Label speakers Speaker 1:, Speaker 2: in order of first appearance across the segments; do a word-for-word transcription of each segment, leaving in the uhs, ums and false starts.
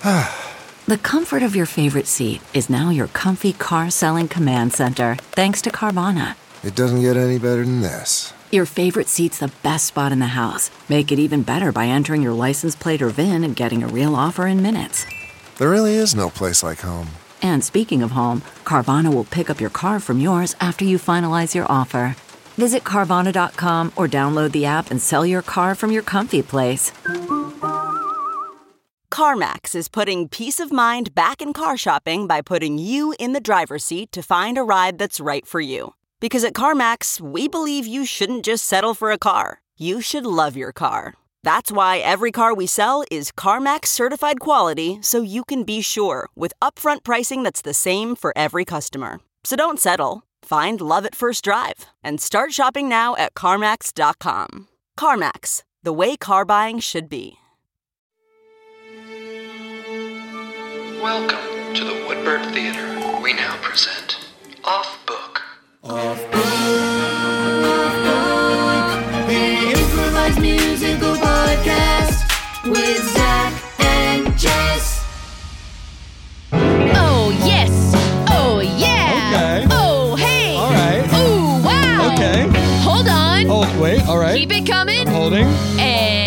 Speaker 1: The comfort of your favorite seat is now your comfy car selling command center, thanks to Carvana.
Speaker 2: It doesn't get any better than this.
Speaker 1: Your favorite seat's the best spot in the house. Make it even better by entering your license plate or V I N and getting a real offer in minutes.
Speaker 2: There really is no place like home.
Speaker 1: And speaking of home, Carvana will pick up your car from yours after you finalize your offer. Visit Carvana dot com or download the app and sell your car from your comfy place.
Speaker 3: CarMax is putting peace of mind back in car shopping by putting you in the driver's seat to find a ride that's right for you. Because at CarMax, we believe you shouldn't just settle for a car. You should love your car. That's why every car we sell is CarMax certified quality, so you can be sure with upfront pricing that's the same for every customer. So don't settle. Find love at first drive and start shopping now at CarMax dot com. CarMax, the way car buying should be.
Speaker 4: Welcome to the Woodbird Theater. We now present Off Book.
Speaker 5: Off Book, Off Book, the improvised musical podcast with Zach and Jess.
Speaker 6: Oh, yes. Oh, yeah.
Speaker 7: Okay.
Speaker 6: Oh, hey.
Speaker 7: All right.
Speaker 6: Oh, wow.
Speaker 7: Okay.
Speaker 6: Hold on.
Speaker 7: Hold, wait, all right.
Speaker 6: Keep it coming.
Speaker 7: I'm holding.
Speaker 6: And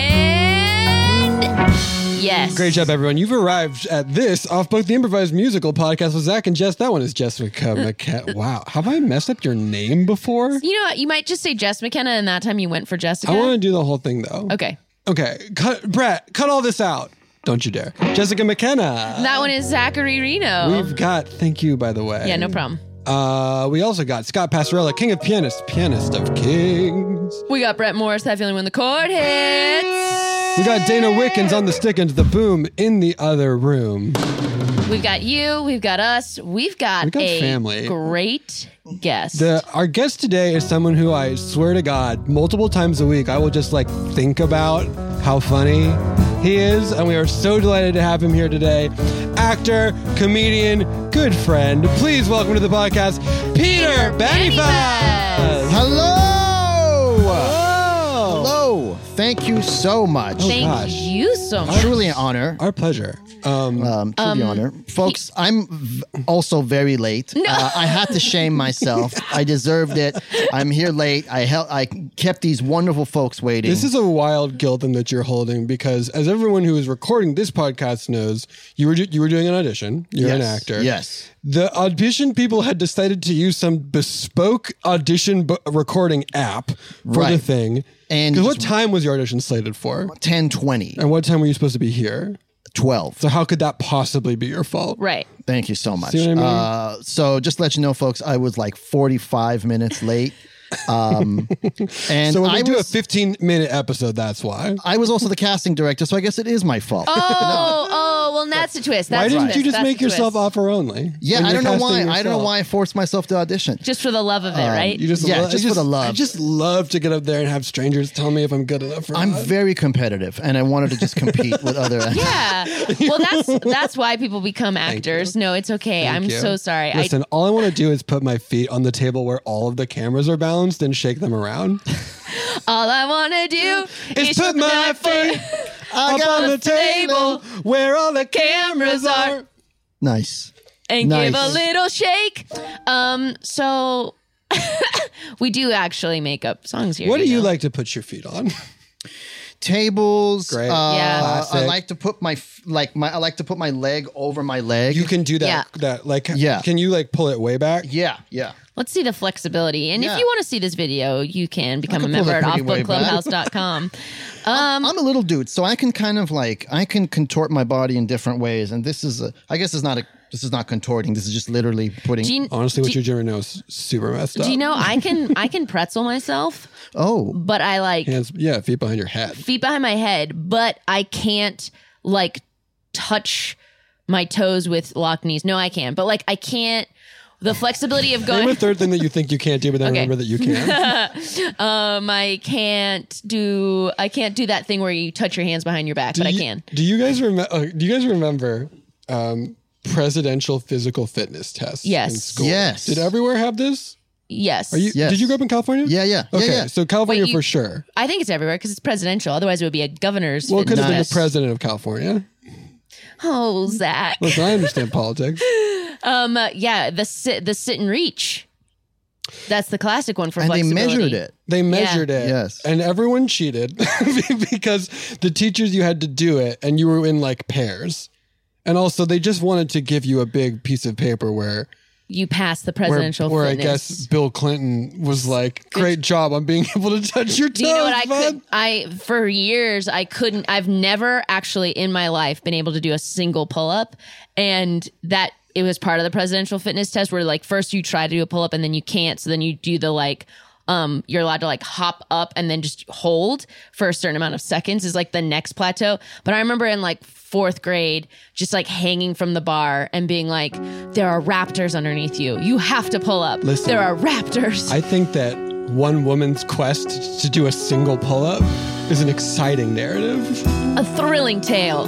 Speaker 6: yes.
Speaker 7: Great job, everyone. You've arrived at this Off Book, the improvised musical podcast with Zach and Jess. That one is Jessica McKenna. Wow. Have I messed up your name before?
Speaker 6: You know what? You might just say Jess McKenna, and that time you went for Jessica.
Speaker 7: I want to do the whole thing, though.
Speaker 6: Okay.
Speaker 7: Okay. Cut, Brett, cut all this out. Don't you dare. Jessica McKenna.
Speaker 6: That one is Zachary Reno.
Speaker 7: We've got, thank you, by the way.
Speaker 6: Yeah, no problem.
Speaker 7: Uh, we also got Scott Passarella, king of pianists, pianist of kings.
Speaker 6: We got Brett Morris, that feeling when the chord hits.
Speaker 7: We got Dana Wickens on the stick and the boom in the other room.
Speaker 6: We've got you, we've got us, we've got,
Speaker 7: We got
Speaker 6: a
Speaker 7: family.
Speaker 6: great guest.
Speaker 7: The, our guest today is someone who I swear to God, multiple times a week, I will just like think about how funny he is. And we are so delighted to have him here today. Actor, comedian, good friend. Please welcome to the podcast, Peter Banifaz.
Speaker 8: Hello!
Speaker 7: Hello!
Speaker 8: Hello! Thank you so much.
Speaker 6: Thank
Speaker 7: gosh.
Speaker 6: you so much.
Speaker 8: Truly an honor.
Speaker 7: Our pleasure. Um,
Speaker 8: Um, truly
Speaker 6: Um,
Speaker 8: honor. Folks, I'm v- also very late. Uh, I had to shame myself. I deserved it. I'm here late. I hel- I kept these wonderful folks waiting.
Speaker 7: This is a wild guilt that you're holding because, as everyone who is recording this podcast knows, you were do- you were doing an audition. You're an
Speaker 8: Yes,
Speaker 7: actor.
Speaker 8: yes.
Speaker 7: The audition people had decided to use some bespoke audition b- recording app for
Speaker 8: Right.
Speaker 7: the thing.
Speaker 8: And
Speaker 7: Because what
Speaker 8: just-
Speaker 7: time was your audition slated for?
Speaker 8: ten twenty,
Speaker 7: And what time were you supposed to be here?
Speaker 8: twelve.
Speaker 7: So how could that possibly be your fault?
Speaker 6: Right.
Speaker 8: Thank you so much.
Speaker 7: See what I mean?
Speaker 8: Uh, so just to let you know, folks, I was like forty-five minutes late. Um, and
Speaker 7: So when we
Speaker 8: I
Speaker 7: do
Speaker 8: was,
Speaker 7: a fifteen minute episode, that's why.
Speaker 8: I was also the casting director, so I guess it is my fault.
Speaker 6: Oh, oh, well, that's a twist. That's
Speaker 7: Why
Speaker 6: a
Speaker 7: didn't
Speaker 6: twist.
Speaker 7: you just
Speaker 6: That's
Speaker 7: make
Speaker 6: a
Speaker 7: yourself
Speaker 6: twist.
Speaker 7: offer only?
Speaker 8: Yeah,
Speaker 7: when
Speaker 8: I
Speaker 7: you're
Speaker 8: don't know why.
Speaker 7: casting
Speaker 8: I don't know
Speaker 7: yourself?
Speaker 8: why I forced myself to audition.
Speaker 6: Just for the love of it, right?
Speaker 7: You just
Speaker 8: Yeah,
Speaker 7: lo-
Speaker 8: just
Speaker 7: I
Speaker 8: for the love.
Speaker 7: I just love to get up there and have strangers tell me if I'm good enough or
Speaker 8: I'm
Speaker 7: not.
Speaker 8: very competitive, and I wanted to just compete with other.
Speaker 6: Yeah. Well, that's that's why people become actors. No, it's okay.
Speaker 7: Thank
Speaker 6: I'm
Speaker 7: you.
Speaker 6: so sorry.
Speaker 7: Listen, all I want to do is put my feet on the table where all of the cameras are balanced and shake them around.
Speaker 6: I, all I want to do
Speaker 7: Is
Speaker 6: is
Speaker 7: put my feet up on the table where all the cameras are.
Speaker 8: Nice.
Speaker 6: and
Speaker 8: Nice.
Speaker 6: give a little shake. Um, so we do actually make up songs here.
Speaker 7: What do you
Speaker 6: know?
Speaker 7: like to put your feet on?
Speaker 8: Tables.
Speaker 7: Great.
Speaker 8: Uh,
Speaker 6: Yeah.
Speaker 8: I
Speaker 7: Classic.
Speaker 8: like to put my f- like my. I like to put my leg over my leg.
Speaker 7: You can do that.
Speaker 6: Yeah.
Speaker 7: That like.
Speaker 8: Yeah.
Speaker 7: Can you like pull it way back?
Speaker 8: Yeah, yeah.
Speaker 6: Let's see the flexibility. And
Speaker 8: Yeah.
Speaker 6: if you want to see this video, you can become a
Speaker 8: can pull
Speaker 6: member
Speaker 8: that
Speaker 6: at
Speaker 8: pretty way back.
Speaker 6: off book clubhouse dot com. Um,
Speaker 8: I'm a little dude, so I can kind of like I can contort my body in different ways, and this is a. I guess it's not a. This is not contorting. This is just literally putting.
Speaker 6: do you,
Speaker 7: Honestly, what
Speaker 6: do,
Speaker 7: you're doing now is super messed up.
Speaker 6: do you know I can I can pretzel myself,
Speaker 8: oh,
Speaker 6: but I like
Speaker 7: Hands, yeah, feet behind your head.
Speaker 6: feet behind my head, but I can't like touch my toes with locked knees. No, I can, but like I can't. The flexibility of
Speaker 7: Name
Speaker 6: going.
Speaker 7: a third thing that you think you can't do, but then
Speaker 6: Okay.
Speaker 7: remember that you can.
Speaker 6: Um, I can't do. I can't do that thing where you touch your hands behind your back,
Speaker 7: Do
Speaker 6: but
Speaker 7: you-
Speaker 6: I can.
Speaker 7: Do you guys remember? Uh, do you guys remember um, presidential physical fitness tests?
Speaker 6: Yes.
Speaker 7: In school?
Speaker 8: Yes.
Speaker 7: Did everywhere have this?
Speaker 6: Yes.
Speaker 7: Are you?
Speaker 8: Yes.
Speaker 7: Did you grow up in California?
Speaker 8: yeah, yeah, yeah,
Speaker 7: Okay,
Speaker 8: yeah.
Speaker 7: so California
Speaker 6: Wait, you-
Speaker 7: for sure.
Speaker 6: I think it's everywhere because it's presidential. Otherwise, it would be a governor's.
Speaker 7: Well, it could
Speaker 6: fitness
Speaker 7: have been the
Speaker 6: test.
Speaker 7: president of California.
Speaker 6: Oh, Zach.
Speaker 7: Listen, I understand politics.
Speaker 6: Um, uh, yeah, the sit, the sit and reach. That's the classic one for
Speaker 8: And they
Speaker 6: flexibility.
Speaker 8: measured it.
Speaker 7: They measured it.
Speaker 8: Yes.
Speaker 7: And everyone cheated because the teachers, you had to do it and you were in like pairs. And also they just wanted to give you a big piece of paper where
Speaker 6: You pass the
Speaker 7: where,
Speaker 6: presidential
Speaker 7: where I
Speaker 6: fitness.
Speaker 7: guess Bill Clinton was like, great job on being able to touch your toes.
Speaker 6: Do you know what I
Speaker 7: bud."
Speaker 6: could? I for years I couldn't. I've never actually in my life been able to do a single pull up, and that it was part of the presidential fitness test where like first you try to do a pull up and then you can't, so then you do the like. Um, you're allowed to like hop up and then just hold for a certain amount of seconds is like the next plateau. But I remember in like fourth grade, just like hanging from the bar and being like, there are raptors underneath you. You have to pull up.
Speaker 7: Listen,
Speaker 6: there are raptors.
Speaker 7: I think that one woman's quest to do a single pull-up is an exciting narrative.
Speaker 6: A thrilling tale.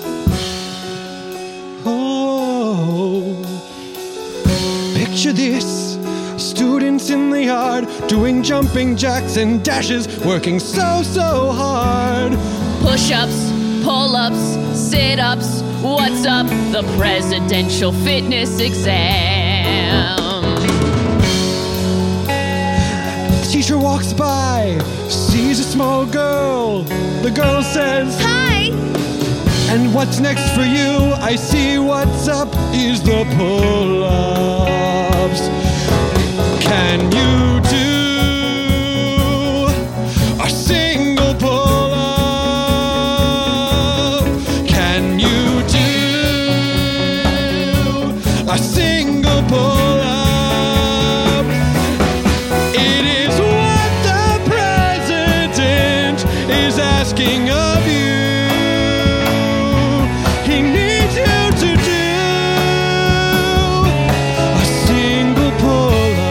Speaker 7: Oh, picture this. Students in the yard doing jumping jacks and dashes, working so, so hard.
Speaker 6: Push-ups, pull-ups, sit-ups. What's up? The presidential fitness exam.
Speaker 7: Teacher walks by, sees a small girl. The girl says,
Speaker 6: Hi.
Speaker 7: and what's next for you? I see what's up is the pull-ups. Can you do a single pull-up? Can you do a single pull-up? It is what the president is asking of you. He needs you to do a single pull-up.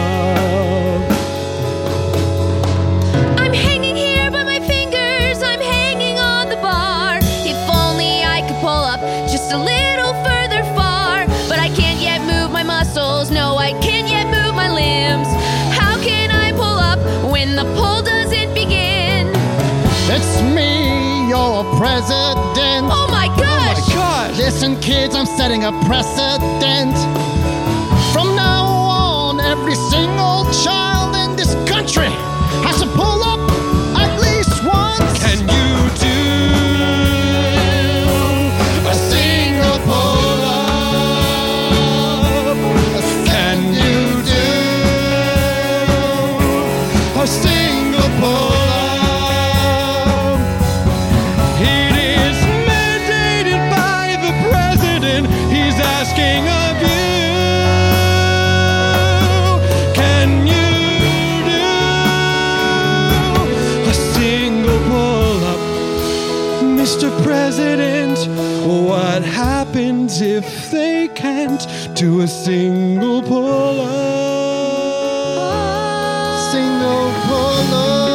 Speaker 6: I'm hanging here by my fingers. I'm hanging on the bar. If only I could pull up just a little further far. But I can't yet move my muscles. No, I can't yet move my limbs. How can I pull up when the pull doesn't begin?
Speaker 8: It's me, your president.
Speaker 6: Oh my gosh!
Speaker 7: God.
Speaker 8: Listen, kids, I'm setting a precedent. From now on, every single child in this country has to pull up at least once.
Speaker 7: Can you do a single pull-up? Can you do a single pull-up? It is mandated by the president. He's asking of you. Can you do a single pull-up? Mister President, what happens if they can't do a single pull-up?
Speaker 8: Single pull-up.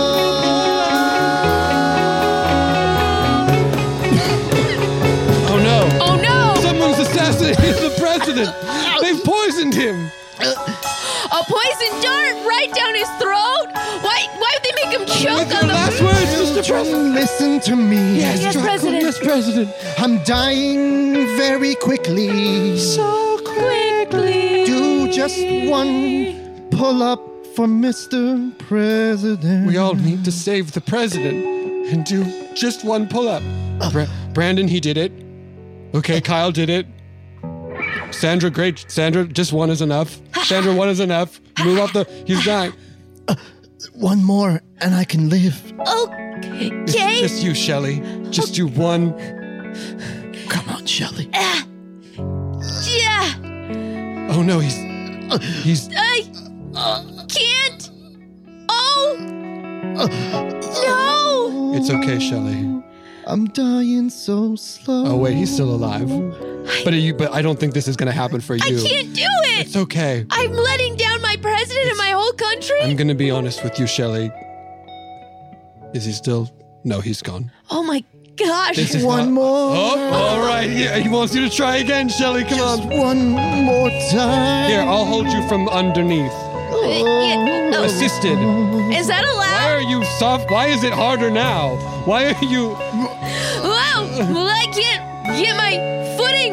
Speaker 7: Oh no!
Speaker 6: Oh no!
Speaker 7: Someone's assassinated the president! They've poisoned him!
Speaker 6: A poison dart right down his throat? Why why would they make him choke
Speaker 7: What's
Speaker 6: on
Speaker 7: your
Speaker 6: the
Speaker 7: last words, Mister President?
Speaker 8: Children, listen to me.
Speaker 6: Yes, President.
Speaker 7: Yes, President.
Speaker 8: I'm dying very quickly.
Speaker 7: So quickly.
Speaker 8: Do just one pull-up for Mister President.
Speaker 7: We all need to save the president and do just one pull-up. Bra- Brandon, he did it. Okay, Kyle did it. Sandra, great. Sandra, just one is enough. Sandra, one is enough. Move up the. He's dying.
Speaker 8: One more, and I can live.
Speaker 7: It's
Speaker 6: Okay.
Speaker 7: just you, Shelley. Just you one.
Speaker 8: Come on, Shelley.
Speaker 6: Yeah.
Speaker 7: Oh no, he's. He's.
Speaker 6: I can't. Oh. No.
Speaker 7: It's okay, Shelley.
Speaker 8: I'm dying so slow.
Speaker 7: Oh wait, he's still alive. But you. But I don't think this is gonna happen for you.
Speaker 6: I can't do it.
Speaker 7: It's okay.
Speaker 6: I'm letting down my president and my whole country.
Speaker 7: I'm gonna be honest with you, Shelley. Is he still? No, he's gone.
Speaker 6: Oh my gosh.
Speaker 7: This is
Speaker 8: One
Speaker 7: not-
Speaker 8: more.
Speaker 7: Oh, all right. Yeah, he wants you to try again, Shelley. Come
Speaker 8: Just
Speaker 7: on.
Speaker 8: one more time.
Speaker 7: Here, I'll hold you from underneath.
Speaker 6: Yeah, oh.
Speaker 7: Assisted.
Speaker 6: Is that
Speaker 7: Why
Speaker 6: allowed?
Speaker 7: are you soft? Why is it harder now? Why are you?
Speaker 6: Wow. Well, I can't get my footing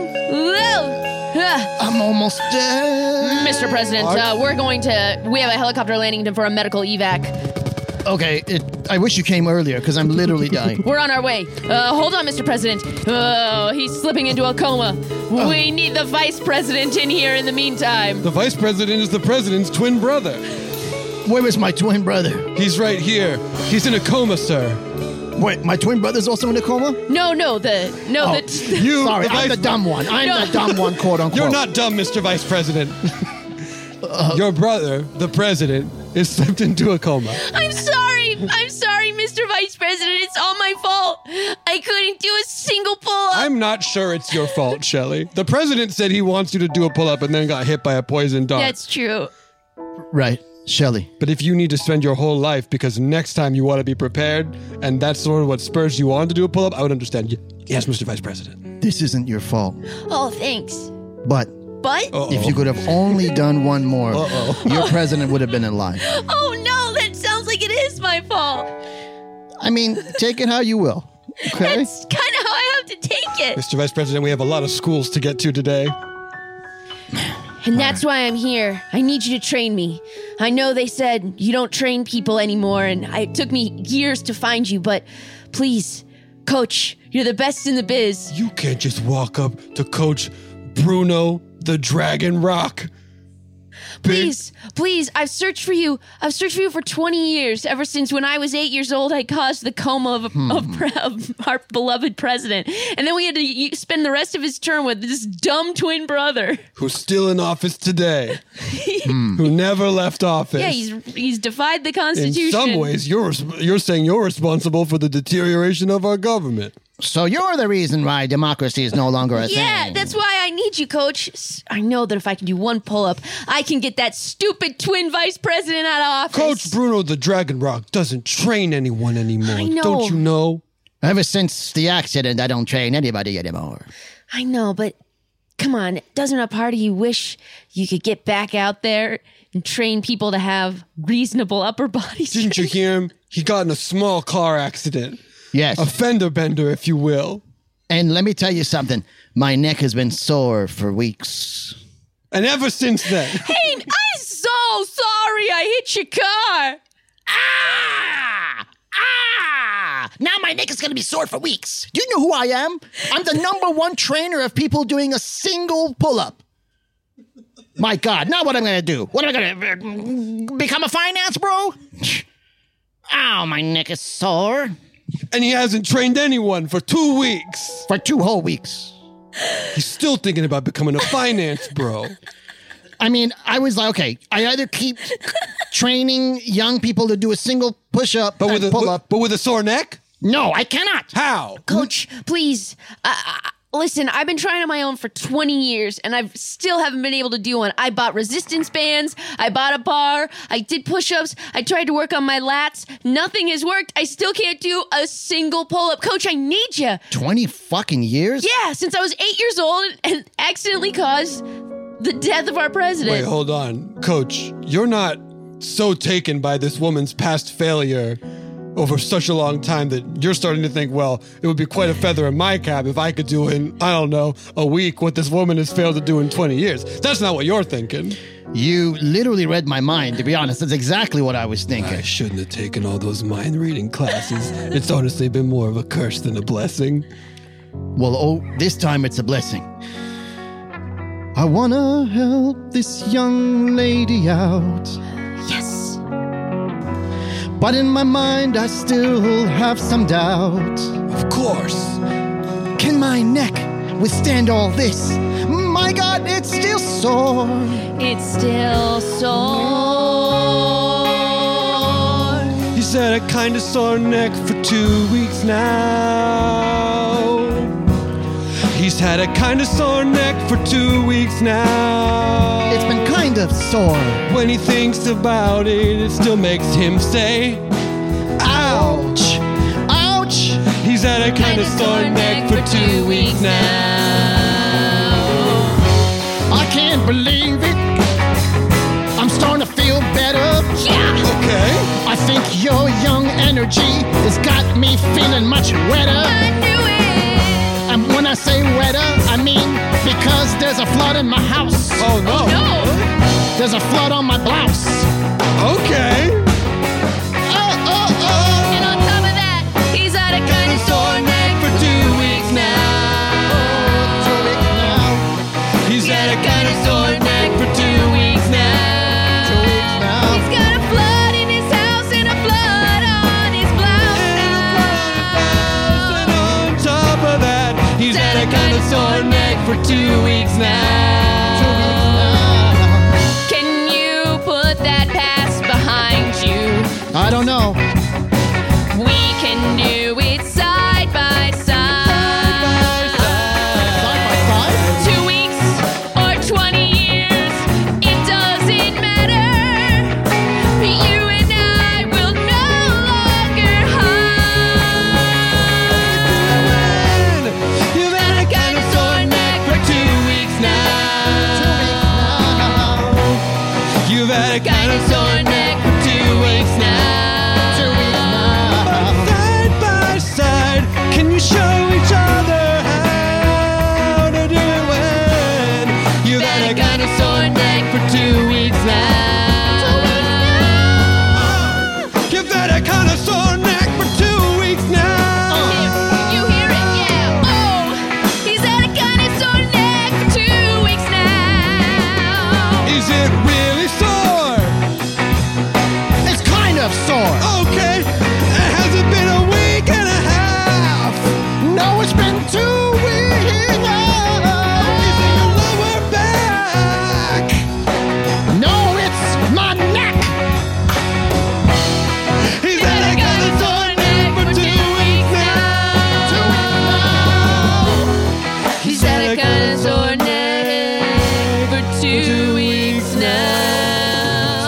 Speaker 8: I'm almost dead.
Speaker 6: Mister President, uh, we're going to. We have a helicopter landing for a medical evac.
Speaker 8: Okay, it, I wish you came earlier because I'm literally dying.
Speaker 6: We're on our way. Uh, hold on, Mister President. Oh, he's slipping into a coma.
Speaker 8: Oh.
Speaker 6: We need the Vice President in here in the meantime.
Speaker 7: The vice president is the president's twin brother.
Speaker 8: Where is my twin brother?
Speaker 7: He's right here. He's in a coma, sir.
Speaker 8: Wait, my twin brother's also in a coma?
Speaker 6: No, no, the no,
Speaker 8: Oh,
Speaker 6: the.
Speaker 7: You,
Speaker 8: Sorry,
Speaker 7: the
Speaker 8: I'm
Speaker 7: vice
Speaker 8: the dumb one. I'm
Speaker 6: No.
Speaker 8: the dumb one, quote unquote.
Speaker 7: You're not dumb, Mister Vice President. Your brother, the president, is slipped into a coma.
Speaker 6: I'm sorry. I'm sorry, Mister Vice President. It's all my fault. I couldn't do a single pull-up.
Speaker 7: I'm not sure it's your fault, Shelley. The president said he wants you to do a pull-up and then got hit by a poison dart.
Speaker 6: That's true.
Speaker 8: Right, Shelley.
Speaker 7: But if you need to spend your whole life because next time you want to be prepared and that's sort of what spurs you on to do a pull-up, I would understand. Yes, Mister Vice President.
Speaker 8: This isn't your fault.
Speaker 6: Oh, thanks.
Speaker 8: But
Speaker 6: But
Speaker 8: if you could have only done one more, your president would have been alive.
Speaker 6: oh no, that sounds like it is my fault.
Speaker 8: I mean, take it how you will. Okay?
Speaker 6: That's kind of how I have to take it.
Speaker 7: Mister Vice President, we have a lot of schools to get to today.
Speaker 6: And that's why I'm here. I need you to train me. I know they said you don't train people anymore, and it took me years to find you, but please, Coach, you're the best in the biz.
Speaker 7: You can't just walk up to Coach Bruno the Dragon Rock.
Speaker 6: Please, please, I've searched for you. I've searched for you for twenty years. Ever since when I was eight years old, I caused the coma of,
Speaker 8: Hmm.
Speaker 6: of, pre- of our beloved president. And then we had to y- spend the rest of his term with this dumb twin brother.
Speaker 7: Who's still in office today. Who never left office.
Speaker 6: Yeah, he's he's defied the
Speaker 7: in
Speaker 6: Constitution.
Speaker 7: some ways, you're res- you're saying you're responsible for the deterioration of our government.
Speaker 8: So you're the reason why democracy is no longer a
Speaker 6: Yeah,
Speaker 8: thing.
Speaker 6: that's why I need you, Coach. S- I know that if I can do one pull-up, I can get that stupid twin vice president out of office.
Speaker 7: Coach Bruno the Dragon Rock doesn't train anyone anymore.
Speaker 6: I know.
Speaker 7: Don't you know?
Speaker 8: Ever since the accident, I don't train anybody anymore.
Speaker 6: I know, but come on, doesn't a part of you wish you could get back out there and train people to have reasonable upper body
Speaker 7: Didn't you
Speaker 6: strength?
Speaker 7: hear him? He got in a small car accident.
Speaker 8: Yes.
Speaker 7: A fender bender, if you will.
Speaker 8: And let me tell you something. My neck has been sore for weeks.
Speaker 7: And ever since then,
Speaker 6: Hey, I'm so sorry I hit your car.
Speaker 8: Ah! Ah! Now my neck is going to be sore for weeks. Do you know who I am? I'm the number one trainer of people doing a single pull-up. My God, now what am I going to do? What am I going to become a finance bro? Ow, my neck is sore.
Speaker 7: and he hasn't trained anyone for two weeks.
Speaker 8: For two whole weeks.
Speaker 7: He's still thinking about becoming a finance bro.
Speaker 8: I mean, I was like, okay, I either keep training young people to do a single push-up
Speaker 7: But
Speaker 8: and
Speaker 7: with a
Speaker 8: pull-up.
Speaker 7: but with a sore neck?
Speaker 8: No, I cannot.
Speaker 7: How?
Speaker 6: Coach, please. Uh, uh, listen, I've been trying on my own for twenty years, and I still haven't been able to do one. I bought resistance bands. I bought a bar. I did push-ups. I tried to work on my lats. Nothing has worked. I still can't do a single pull-up. Coach, I need you.
Speaker 8: twenty fucking years?
Speaker 6: Yeah, since I was eight years old and accidentally caused the death of our president.
Speaker 7: Wait, hold on. Coach, you're not so taken by this woman's past failure over such a long time that you're starting to think, well, it would be quite a feather in my cap if I could do in, I don't know, a week what this woman has failed to do in twenty years. That's not what you're thinking.
Speaker 8: You literally read my mind, to be honest. That's exactly what I was thinking.
Speaker 7: I shouldn't have taken all those mind reading classes. It's honestly been more of a curse than a blessing.
Speaker 8: Well, oh, this time it's a blessing. I wanna help this young lady out.
Speaker 6: Yes.
Speaker 8: But in my mind, I still have some doubt.
Speaker 7: Of course.
Speaker 8: Can my neck withstand all this? My God, it's still sore.
Speaker 6: It's still sore.
Speaker 7: He's had a kind of sore neck for two weeks now. He's had a kind of sore neck for two weeks now.
Speaker 8: It's been kind of sore.
Speaker 7: When he thinks about it, it still makes him say, ouch.
Speaker 8: Ouch!
Speaker 7: He's had a kind of sore neck for two weeks now.
Speaker 8: I can't believe it. I'm starting to feel better.
Speaker 6: Yeah.
Speaker 7: Okay.
Speaker 8: I think your young energy has got me feeling much wetter.
Speaker 6: I knew it.
Speaker 8: And when I say wetter, I mean because there's a fly flood in my house.
Speaker 7: Oh, no.
Speaker 6: No.
Speaker 8: There's a flood on my blouse.
Speaker 7: Okay.
Speaker 8: Oh, oh, oh.
Speaker 6: And on top of that, he's had a kind of sore neck for two weeks now.
Speaker 8: Two weeks now.
Speaker 7: He's
Speaker 6: Had a kind of sore neck for two weeks now.
Speaker 8: Two weeks now.
Speaker 6: He's got a flood in his house and a flood on his blouse now.
Speaker 7: And on top of that, he's had a kind of sore neck for two weeks now.
Speaker 8: Two weeks now.
Speaker 6: Can you put that past behind you?
Speaker 8: I don't know.
Speaker 6: We can do it side by side.
Speaker 8: Side by side?
Speaker 6: Two weeks or twenty years, it doesn't matter. You and I will no longer hide.
Speaker 7: You've had a kind of sore neck for two weeks now. You've had a kind of sore neck for two weeks now.
Speaker 8: Two weeks now.
Speaker 7: Side by side, can you show each other how to do it when you've had a kind of sore neck for two weeks now? You've had a kind of sore neck for two weeks now.
Speaker 6: You hear it, yeah. Oh, he's had a kind of sore neck for two weeks now.
Speaker 7: Is it really sore?
Speaker 8: It's kind of sore.
Speaker 7: Okay, has it been a week and a half?
Speaker 8: No, it's been two weeks now.
Speaker 7: Is it your lower back?
Speaker 8: No, it's my neck.
Speaker 7: He's had a kind of sore neck for two weeks now.
Speaker 8: Two weeks now.
Speaker 6: He's had a kind of sore neck for two weeks now.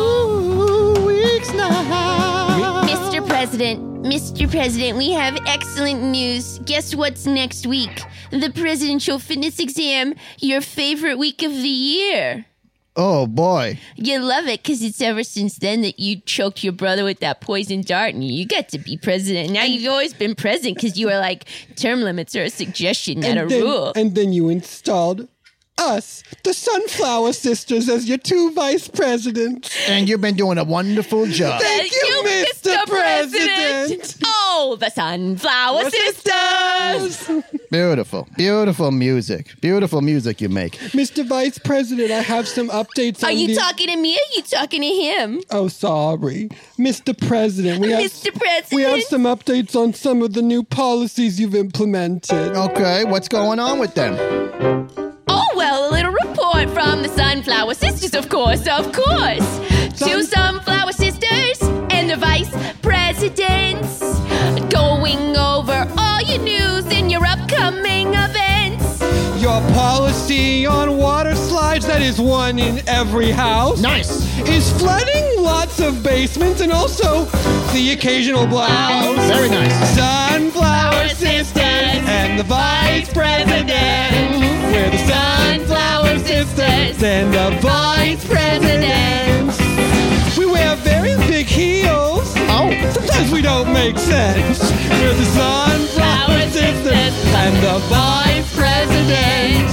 Speaker 8: Two weeks now.
Speaker 6: Mister President, Mister President, we have excellent news. Guess what's next week? The presidential fitness exam, your favorite week of the year.
Speaker 8: Oh, boy.
Speaker 6: You love it because it's ever since then that you choked your brother with that poison dart and you got to be president. Now you've always been president because you were like, term limits are a suggestion, not a
Speaker 7: then,
Speaker 6: rule.
Speaker 7: and then you installed us, the Sunflower Sisters, as your two vice presidents.
Speaker 8: And you've been doing a wonderful job.
Speaker 7: Thank you, Mister President.
Speaker 6: Oh, the Sunflower Sisters.
Speaker 8: Beautiful. Beautiful music. Beautiful music you make.
Speaker 7: Mister Vice President, I have some updates
Speaker 6: Are
Speaker 7: on
Speaker 6: you
Speaker 7: the...
Speaker 6: talking to me or are you talking to him?
Speaker 7: Oh, sorry. Mister President, we have...
Speaker 6: Mister President?
Speaker 7: We have some updates on some of the new policies you've implemented.
Speaker 8: Okay, what's going on with them?
Speaker 6: Oh, well, a little report from the Sunflower Sisters, of course, of course. Two Sunflower Sisters and the Vice Presidents going over all your news and your upcoming events.
Speaker 7: Your policy on water slides, that is one in every house.
Speaker 8: Nice.
Speaker 7: Is flooding lots of basements and also the occasional blouse.
Speaker 8: Very nice.
Speaker 7: Sunflower Sisters and the Vice President. We're the Sunflower Sisters and the Vice Presidents. We wear very big heels.
Speaker 8: Oh.
Speaker 7: Sometimes we don't make sense. We're the Sunflower Sisters and the Vice Presidents.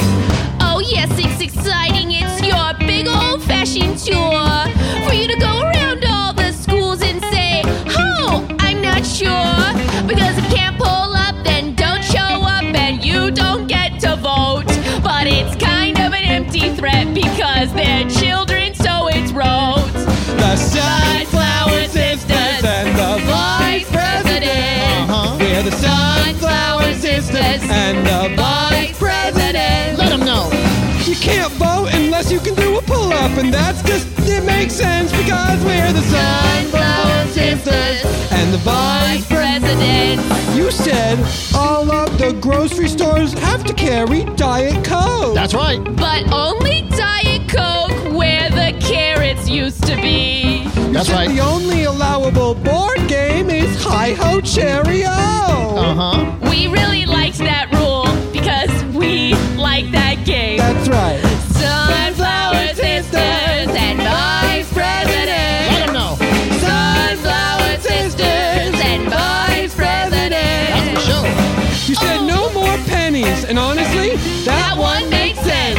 Speaker 6: Oh, yes, it's exciting. It's your big old-fashioned tour for you to go around all the schools and say, oh, I'm not sure. Because if you can't pull up, then don't show up and you don't get to vote. But it's kind of an empty threat because they're children, so it's roads.
Speaker 7: The Sunflower Sisters and the Vice President.
Speaker 8: Uh-huh.
Speaker 7: We're the Sunflower Sisters and the Vice President.
Speaker 8: Let them know.
Speaker 7: You can't vote unless you can do a pull-up, and that's just, it makes sense because we're the Sunflower Sisters and the Vice
Speaker 6: President.
Speaker 7: You said all of the grocery stores have to carry Diet Coke.
Speaker 8: That's right.
Speaker 6: But only Diet Coke where the carrots used to be.
Speaker 8: That's right.
Speaker 7: The only allowable board game is Hi-Ho Cherry-O.
Speaker 8: Uh-huh.
Speaker 6: We really liked that rule because we like that game.
Speaker 7: That's right.
Speaker 6: Sunflower Sisters and Vice President.
Speaker 8: Let them know.
Speaker 6: Sunflower Sisters and Vice President.
Speaker 8: That's the show.
Speaker 7: You said no more pennies, and honestly, that,
Speaker 6: That one makes sense.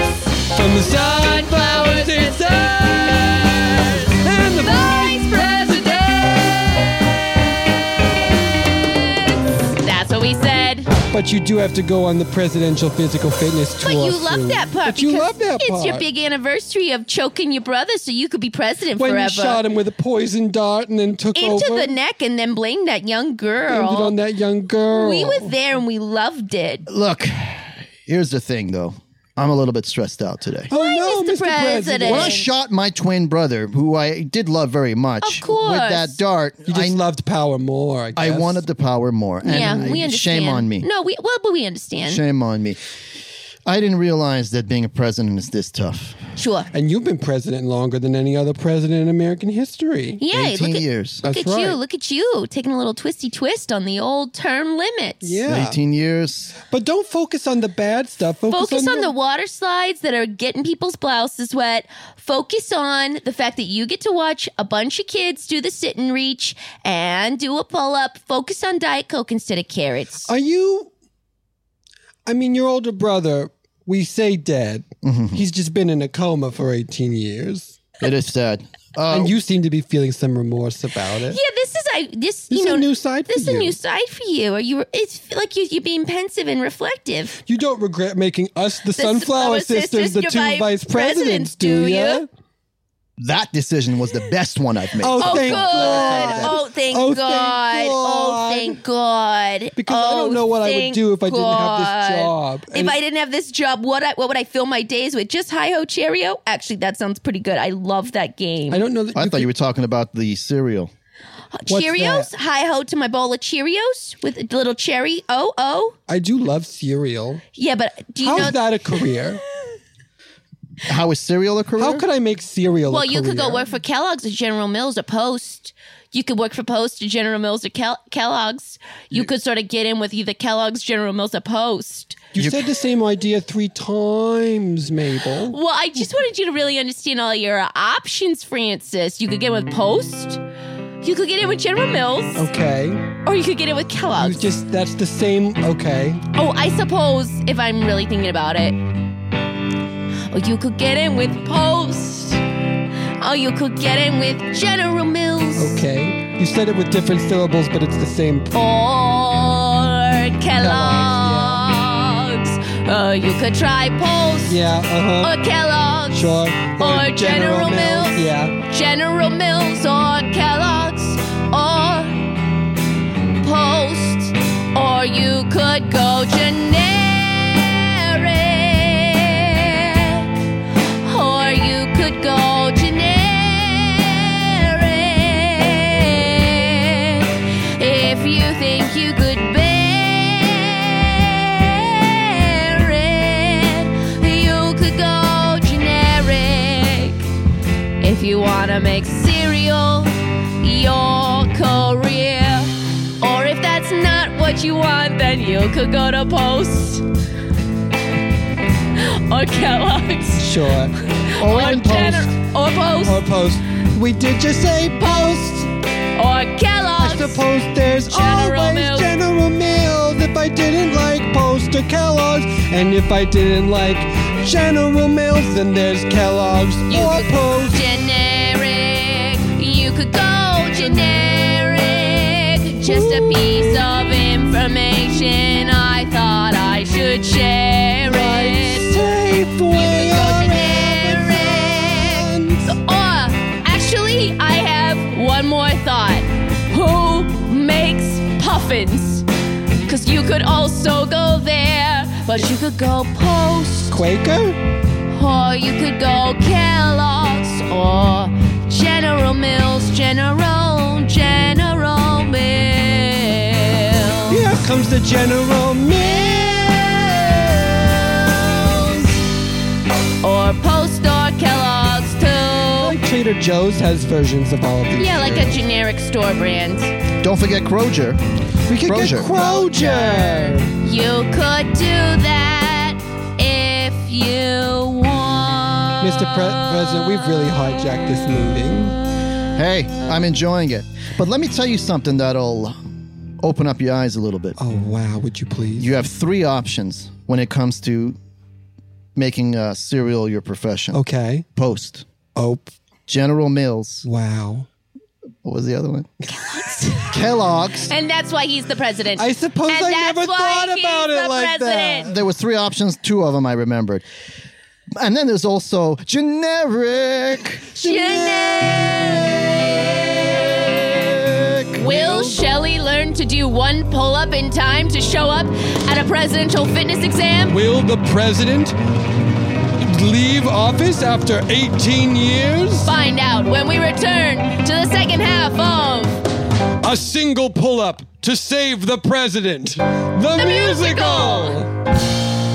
Speaker 7: From the sunflower sisters and the
Speaker 6: Vice President. That's what we said.
Speaker 7: But you do have to go on the presidential physical fitness tour.
Speaker 6: But you
Speaker 7: soon.
Speaker 6: love that part
Speaker 7: But you
Speaker 6: because
Speaker 7: love that
Speaker 6: it's
Speaker 7: part.
Speaker 6: your big anniversary of choking your brother so you could be president
Speaker 7: when
Speaker 6: forever.
Speaker 7: you shot him with a poison dart and then took
Speaker 6: Into
Speaker 7: over.
Speaker 6: the neck and then blamed that young girl.
Speaker 7: Ended on that young girl.
Speaker 6: We were there and we loved it.
Speaker 8: Look, here's the thing, though. I'm a little bit stressed out today.
Speaker 7: Oh no,
Speaker 6: Mister
Speaker 7: Mister President.
Speaker 6: President.
Speaker 8: When I shot my twin brother, who I did love very much,
Speaker 6: Of course.
Speaker 8: with that dart,
Speaker 7: You just
Speaker 8: I,
Speaker 7: loved power more, I guess.
Speaker 8: I wanted the power more. And
Speaker 6: yeah,
Speaker 8: I-
Speaker 6: we understand.
Speaker 8: Shame on me.
Speaker 6: No, we well, but we understand.
Speaker 8: Shame on me. I didn't realize that being a president is this tough.
Speaker 6: Sure.
Speaker 7: And you've been president longer than any other president in American history.
Speaker 6: Yeah,
Speaker 8: eighteen
Speaker 6: look at,
Speaker 8: years.
Speaker 6: Look
Speaker 7: That's
Speaker 6: at you.
Speaker 7: right.
Speaker 6: Look at you. Taking a little twisty twist on the old term limits.
Speaker 7: Yeah.
Speaker 8: eighteen years.
Speaker 7: But don't focus on the bad stuff. Focus,
Speaker 6: Focus on
Speaker 7: the
Speaker 6: the water slides that are getting people's blouses wet. Focus on the fact that you get to watch a bunch of kids do the sit and reach and do a pull up. Focus on Diet Coke instead of carrots.
Speaker 7: Are you? I mean, your older brother. We say dead.
Speaker 8: Mm-hmm.
Speaker 7: He's just been in a coma for eighteen years,
Speaker 8: It is sad. Uh,
Speaker 7: and you seem to be feeling some remorse about it.
Speaker 6: Yeah, this is I this,
Speaker 7: This
Speaker 6: you
Speaker 7: is
Speaker 6: know
Speaker 7: a new side for
Speaker 6: This is a
Speaker 7: you.
Speaker 6: new side for you. Are you? It's like you you're being pensive and reflective.
Speaker 7: You don't regret making us the, Sunflower
Speaker 6: Sunflower
Speaker 7: Sisters,
Speaker 6: Sisters
Speaker 7: the
Speaker 6: your
Speaker 7: two
Speaker 6: vi-
Speaker 7: vice presidents,
Speaker 6: presidents,
Speaker 7: do
Speaker 6: do
Speaker 7: ya?
Speaker 6: ya?
Speaker 8: that decision was the best one I've made.
Speaker 7: Oh,
Speaker 6: Oh,
Speaker 7: thank
Speaker 6: good.
Speaker 7: God.
Speaker 6: Oh, thank
Speaker 7: Oh, thank
Speaker 6: God. Oh,
Speaker 7: God.
Speaker 6: thank God.
Speaker 7: Because I don't
Speaker 6: Oh,
Speaker 7: know what I would
Speaker 6: thank
Speaker 7: do if I didn't have this
Speaker 6: God.
Speaker 7: job.
Speaker 6: If
Speaker 7: And-
Speaker 6: I didn't have this job, what I, what would I fill my days with? Just Hi-Ho Cheerio? Actually, that sounds pretty good. I love that game.
Speaker 7: I don't know that
Speaker 8: I
Speaker 7: you
Speaker 8: thought
Speaker 7: could-
Speaker 8: you were talking about the cereal.
Speaker 7: What's
Speaker 6: Cheerios?
Speaker 7: that?
Speaker 6: Hi-Ho to my bowl of Cheerios with a little cherry. Oh, oh.
Speaker 7: I do love cereal.
Speaker 6: Yeah, but do you
Speaker 7: How's
Speaker 6: know...
Speaker 7: that a career?
Speaker 8: How is cereal a career?
Speaker 7: How could I make cereal
Speaker 6: Well,
Speaker 7: a
Speaker 6: you could go
Speaker 7: career?
Speaker 6: work for Kellogg's or General Mills or Post. You could work for Post or General Mills or Kel- Kellogg's. You could sort of get in with either Kellogg's, General Mills, or Post.
Speaker 7: You said the same idea three times, Mabel.
Speaker 6: Well, I just wanted you to really understand all your options, Francis. You could get in with Post. You could get in with General Mills.
Speaker 7: Okay.
Speaker 6: Or you could get in with
Speaker 7: You
Speaker 6: Kellogg's.
Speaker 7: just that's the same okay.
Speaker 6: Oh, I suppose if I'm really thinking about it. Or you could get in with Post. Or you could get in with General Mills.
Speaker 7: Okay. You said it with different syllables, but it's the same.
Speaker 6: Or Kellogg's. Or you could try Post.
Speaker 7: Yeah, uh-huh.
Speaker 6: Or Kellogg's.
Speaker 7: Sure.
Speaker 6: Or General Mills.
Speaker 7: Yeah.
Speaker 6: General Mills or Kellogg's or Post, or you could go generic, or you could go generic if you think you could bear it. You could go generic if you wanna make cereal your career. Or if that's not what you want, then you could go to Post or Kellogg's
Speaker 7: Sure. Or,
Speaker 6: or
Speaker 7: in post.
Speaker 6: Gener- or Post
Speaker 7: Or post. We did just say post.
Speaker 6: or
Speaker 7: I
Speaker 6: Kellogg's.
Speaker 7: suppose there's
Speaker 6: General
Speaker 7: always
Speaker 6: Mills.
Speaker 7: General Mills if I didn't like Post or Kellogg's. And if I didn't like General Mills, then there's Kellogg's
Speaker 6: You
Speaker 7: or
Speaker 6: could
Speaker 7: Post.
Speaker 6: generic. You could go generic. Just a piece of information. I thought I should share it.
Speaker 7: Safeway
Speaker 6: You could go
Speaker 7: or
Speaker 6: generic.
Speaker 7: Evans.
Speaker 6: Or, actually, I have one more thought. Who makes puffins? Because you could also go there, but you could go Post,
Speaker 7: Quaker?
Speaker 6: or you could go Kellogg's, or General Mills, General, General Mills.
Speaker 7: Here comes the General Mills.
Speaker 6: Or Post or Kellogg's, too.
Speaker 7: Like Trader Joe's has versions of all of these.
Speaker 6: Yeah, like a
Speaker 7: cereals.
Speaker 6: generic store brand.
Speaker 8: Don't forget Croger.
Speaker 7: We could
Speaker 8: Crozier.
Speaker 7: get Crozier.
Speaker 6: You could do that if you want.
Speaker 7: Mister Pre- President, we've really hijacked this meeting.
Speaker 8: Hey, I'm enjoying it. But let me tell you something that'll open up your eyes a little bit.
Speaker 7: Oh, wow. Would you please?
Speaker 8: You have three options when it comes to making uh, cereal your profession.
Speaker 7: Okay.
Speaker 8: Post.
Speaker 7: Oh,
Speaker 8: General Mills.
Speaker 7: wow.
Speaker 8: What was the other one? Kellogg's. Kellogg's.
Speaker 6: And that's why he's the president.
Speaker 7: I suppose
Speaker 6: and
Speaker 7: I
Speaker 6: that's
Speaker 7: never
Speaker 6: why
Speaker 7: thought
Speaker 6: he's
Speaker 7: about it
Speaker 6: the
Speaker 7: like
Speaker 6: president.
Speaker 7: that.
Speaker 8: There was three options. Two of them I remembered. And then there's also generic.
Speaker 6: Generic. Will Shelley learn to do one pull-up in time to show up at a presidential fitness exam?
Speaker 7: Will the president leave office after eighteen years?
Speaker 6: Find out when we return to the second half of
Speaker 7: A single pull-up to save the president. The,
Speaker 6: The
Speaker 7: musical.
Speaker 6: musical.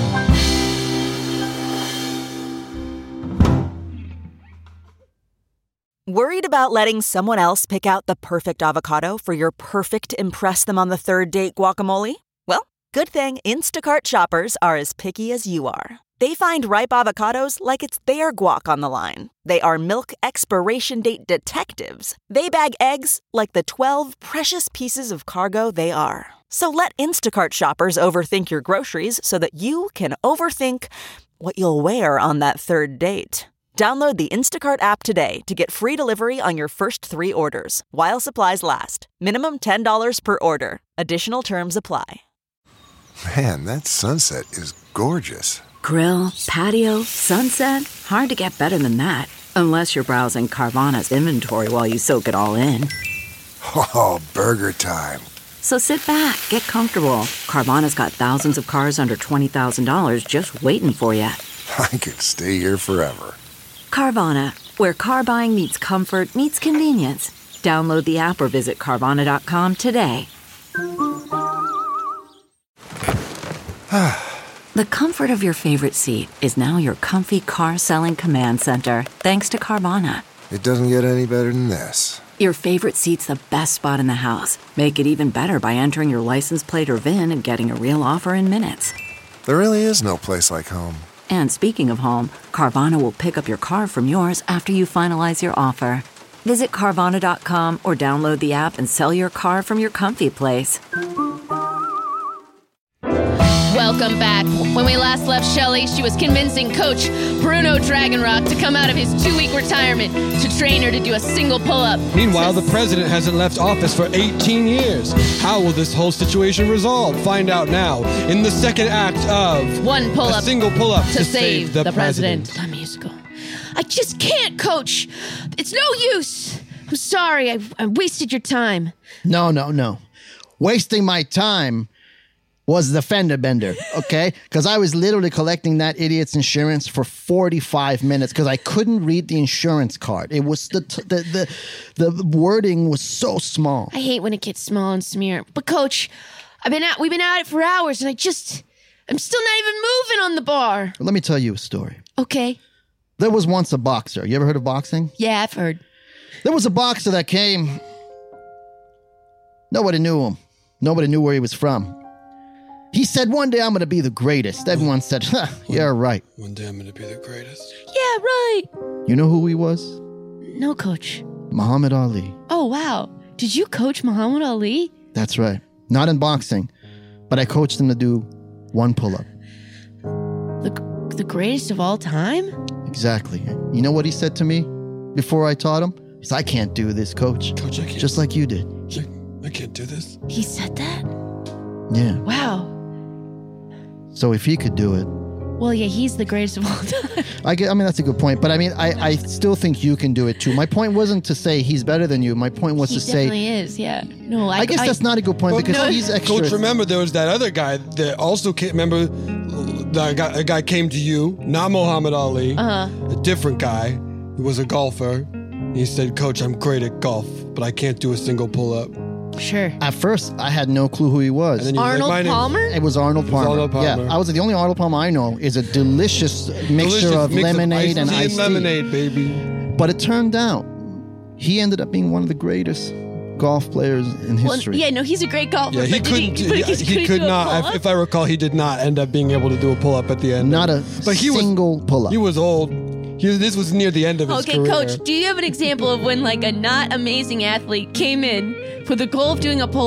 Speaker 3: Worried about letting someone else pick out the perfect avocado for your perfect impress them on the third date guacamole? Well, good thing Instacart shoppers are as picky as you are. They find ripe avocados like it's their guac on the line. They are milk expiration date detectives. They bag eggs like the twelve precious pieces of cargo they are. So let Instacart shoppers overthink your groceries so that you can overthink what you'll wear on that third date. Download the Instacart app today to get free delivery on your first three orders, while supplies last. Minimum ten dollars per order. Additional terms apply.
Speaker 2: Man, that sunset is gorgeous.
Speaker 1: Grill, patio, sunset. Hard to get better than that. Unless you're browsing Carvana's inventory while you soak it all in.
Speaker 2: Oh, burger time.
Speaker 1: So sit back, get comfortable. Carvana's got thousands of cars under twenty thousand dollars just waiting for you.
Speaker 2: I could stay here forever.
Speaker 1: Carvana, where car buying meets comfort, meets convenience. Download the app or visit Carvana dot com today. The comfort of your favorite seat is now your comfy car selling command center, thanks to Carvana.
Speaker 2: It doesn't get any better than this.
Speaker 1: Your favorite seat's the best spot in the house. Make it even better by entering your license plate or V I N and getting a real offer in minutes.
Speaker 2: There really is no place like home.
Speaker 1: And speaking of home, Carvana will pick up your car from yours after you finalize your offer. Visit Carvana dot com or download the app and sell your car from your comfy place.
Speaker 6: Welcome back. When we last left Shelley, she was convincing Coach Bruno Dragonrock to come out of his two-week retirement to train her to do a single pull-up.
Speaker 7: Meanwhile, the president hasn't left office for eighteen years. How will this whole situation resolve? Find out now in the second act of
Speaker 6: One pull-up
Speaker 7: A single pull-up
Speaker 6: to,
Speaker 7: to
Speaker 6: save, the, president.
Speaker 7: president.
Speaker 6: The musical. I just can't, Coach. It's no use. I'm sorry. I, I wasted your time.
Speaker 8: No, no, no. Wasting my time was the fender bender, okay? Because I was literally collecting that idiot's insurance for forty-five minutes because I couldn't read the insurance card. It was the, t- the the the wording was so small.
Speaker 6: I hate when it gets small and smear. But Coach, I've been at we've been at it for hours, and I just I'm still not even moving on the bar.
Speaker 8: Let me tell you a story.
Speaker 6: Okay.
Speaker 8: There was once a boxer. You ever heard of boxing?
Speaker 6: Yeah, I've heard.
Speaker 8: There was a boxer that came. Nobody knew him. Nobody knew where he was from. He said, one day I'm going to be the greatest. Everyone said, huh, yeah, right.
Speaker 7: One day I'm going to be the greatest.
Speaker 6: Yeah, right.
Speaker 8: You know who he was?
Speaker 6: No, Coach.
Speaker 8: Muhammad Ali.
Speaker 6: Oh, wow. Did you coach Muhammad Ali?
Speaker 8: That's right. Not in boxing, but I coached him to do one pull-up.
Speaker 6: The, the greatest of all time?
Speaker 8: Exactly. You know what he said to me before I taught him? He said, I can't do this, Coach.
Speaker 7: Coach, I can't.
Speaker 8: Just like you did.
Speaker 7: I, I can't do this.
Speaker 6: He said that?
Speaker 8: Yeah.
Speaker 6: Wow.
Speaker 8: So if he could do it.
Speaker 6: Well, yeah, he's the greatest of all time.
Speaker 8: I, get, I mean, that's a good point. But I mean, I, I still think you can do it too. My point wasn't to say he's better than you. My point was
Speaker 6: He
Speaker 8: to
Speaker 6: definitely
Speaker 8: say.
Speaker 6: is, yeah. No, I,
Speaker 8: I guess
Speaker 6: I,
Speaker 8: that's not a good point
Speaker 7: Well,
Speaker 8: because
Speaker 7: no,
Speaker 8: he's extra.
Speaker 7: Coach, remember there was that other guy that also came, remember the guy, a guy came to you, not Muhammad Ali,
Speaker 6: Uh-huh.
Speaker 7: a different guy who was a golfer. He said, Coach, I'm great at golf, but I can't do a single pull-up.
Speaker 6: Sure.
Speaker 8: At first, I had no clue who he was.
Speaker 7: And then he was
Speaker 6: Arnold
Speaker 7: like, "My name-"
Speaker 6: Palmer?
Speaker 8: It was Arnold Palmer.
Speaker 7: Arnold Palmer.
Speaker 8: Yeah, I was the only Arnold Palmer I know is a delicious mixture
Speaker 7: Delicious
Speaker 8: of
Speaker 7: mix
Speaker 8: lemonade and
Speaker 7: iced tea
Speaker 8: iced tea.
Speaker 7: lemonade, baby.
Speaker 8: But it turned out he ended up being one of the greatest golf players in
Speaker 6: Well,
Speaker 8: history.
Speaker 6: yeah, no, he's a great golfer.
Speaker 7: Yeah, he
Speaker 6: but did
Speaker 7: couldn't.
Speaker 6: He, but
Speaker 7: yeah,
Speaker 6: he,
Speaker 7: he could
Speaker 6: do a
Speaker 7: not.
Speaker 6: pull-up?
Speaker 7: If, if I recall, he did not end up being able to do a pull-up at the end.
Speaker 8: Not a
Speaker 7: But he was-
Speaker 8: single pull-up.
Speaker 7: He was old. He, this was near the end of his
Speaker 6: Okay,
Speaker 7: career.
Speaker 6: Coach, do you have an example of when like a not amazing athlete came in with the goal of doing a pull-up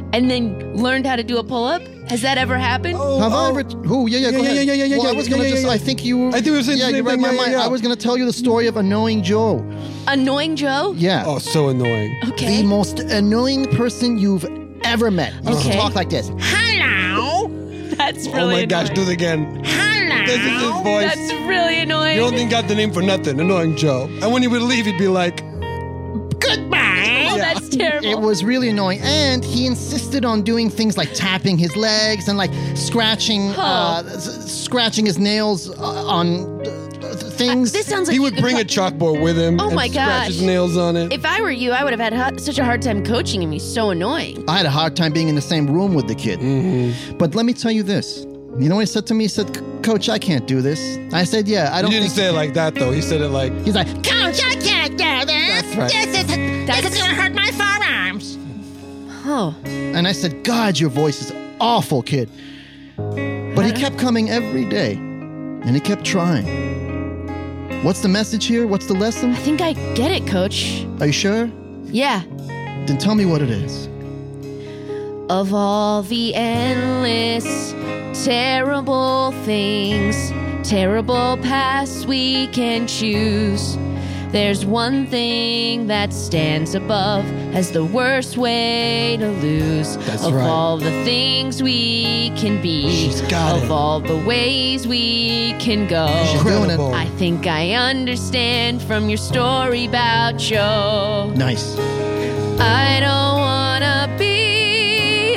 Speaker 6: and then learned how to do a pull-up? Has that ever happened?
Speaker 7: Oh,
Speaker 8: Have I
Speaker 7: oh.
Speaker 8: ever? Who? Yeah, yeah, go
Speaker 7: Yeah,
Speaker 8: ahead.
Speaker 7: yeah, yeah, yeah,
Speaker 8: well,
Speaker 7: yeah,
Speaker 8: I was
Speaker 7: yeah,
Speaker 8: gonna
Speaker 7: yeah,
Speaker 8: just.
Speaker 7: yeah.
Speaker 8: I think you.
Speaker 7: I think we were saying
Speaker 8: yeah,
Speaker 7: the
Speaker 8: you
Speaker 7: same
Speaker 8: read
Speaker 7: thing.
Speaker 8: my
Speaker 7: Yeah,
Speaker 8: mind.
Speaker 7: yeah, yeah.
Speaker 8: I was gonna tell you the story of Annoying Joe.
Speaker 6: Annoying Joe?
Speaker 8: Yeah.
Speaker 7: Oh, so annoying.
Speaker 6: Okay.
Speaker 8: The most annoying person you've ever met. He used to
Speaker 6: Okay.
Speaker 8: talk like this. Hello.
Speaker 6: That's really
Speaker 7: Oh my gosh, do
Speaker 6: annoying.
Speaker 7: it again.
Speaker 8: Hello.
Speaker 7: This is his voice.
Speaker 6: That's really annoying.
Speaker 7: You don't think got the name for nothing, Annoying Joe. And when he would leave, he'd be like,
Speaker 8: Goodbye.
Speaker 6: Oh, that's terrible.
Speaker 8: It was really annoying, and he insisted on doing things like tapping his legs and like scratching, uh, s- scratching his nails uh, on uh, things.
Speaker 6: This sounds like
Speaker 7: he
Speaker 6: you
Speaker 7: would
Speaker 6: could
Speaker 7: bring
Speaker 6: pro-
Speaker 7: a chalkboard with him.
Speaker 6: Oh
Speaker 7: and
Speaker 6: my
Speaker 7: scratch his
Speaker 6: gosh.
Speaker 7: nails on it.
Speaker 6: If I were you, I would have had hu- such a hard time coaching him. He's so annoying.
Speaker 8: I had a hard time being in the same room with the kid.
Speaker 7: Mm-hmm.
Speaker 8: But let me tell you this. You know what he said to me? He said, "Coach, I can't do this." I said, "Yeah, I
Speaker 7: He
Speaker 8: don't
Speaker 7: didn't
Speaker 8: think."
Speaker 7: say it like that, though. He said it like,
Speaker 8: He's like, "Coach, I can't do this.
Speaker 7: That's right.
Speaker 8: This is
Speaker 6: That's-
Speaker 8: this is gonna hurt my forearms."
Speaker 6: Oh.
Speaker 8: And I said, "God, your voice is awful, kid." But he kept coming every day, and he kept trying. What's the message here? What's the lesson?
Speaker 6: I think I get it, Coach.
Speaker 8: Are you sure?
Speaker 6: Yeah.
Speaker 8: Then tell me what it is.
Speaker 6: Of all the endless, terrible things, terrible paths we can choose, there's one thing that stands above as the worst way to lose.
Speaker 7: That's
Speaker 6: of
Speaker 7: right.
Speaker 6: all the things we can be,
Speaker 8: She's got
Speaker 6: of
Speaker 8: it.
Speaker 6: all the ways we can go.
Speaker 8: She's doing it.
Speaker 7: Incredible.
Speaker 6: I think I understand from your story about Joe.
Speaker 8: Nice.
Speaker 6: I don't wanna be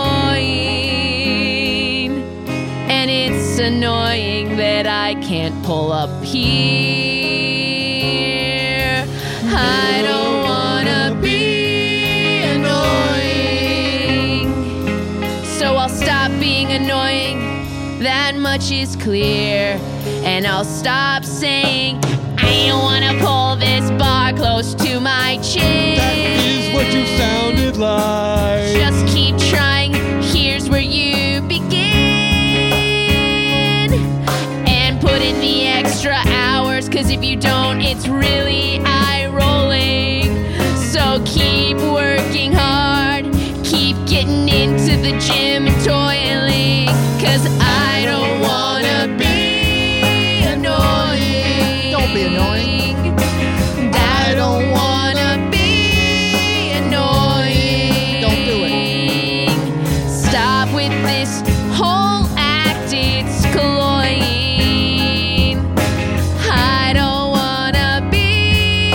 Speaker 6: annoying, and it's annoying that I can't pull up here. I don't wanna be annoying, so I'll stop being annoying. That much is clear, and I'll stop saying I don't wanna pull this bar close to my chin.
Speaker 7: that is what you sounded like.
Speaker 6: Just keep trying, here's where you begin. And put in the extra hours, cause if you don't, it's really eye-rolling. So keep working hard, keep getting into the gym and toiling. Cause I don't wanna be annoying.
Speaker 8: Don't be annoying.
Speaker 6: I don't wanna be annoying.
Speaker 8: Don't do
Speaker 6: it. Stop with this whole act, it's cloying. I don't wanna be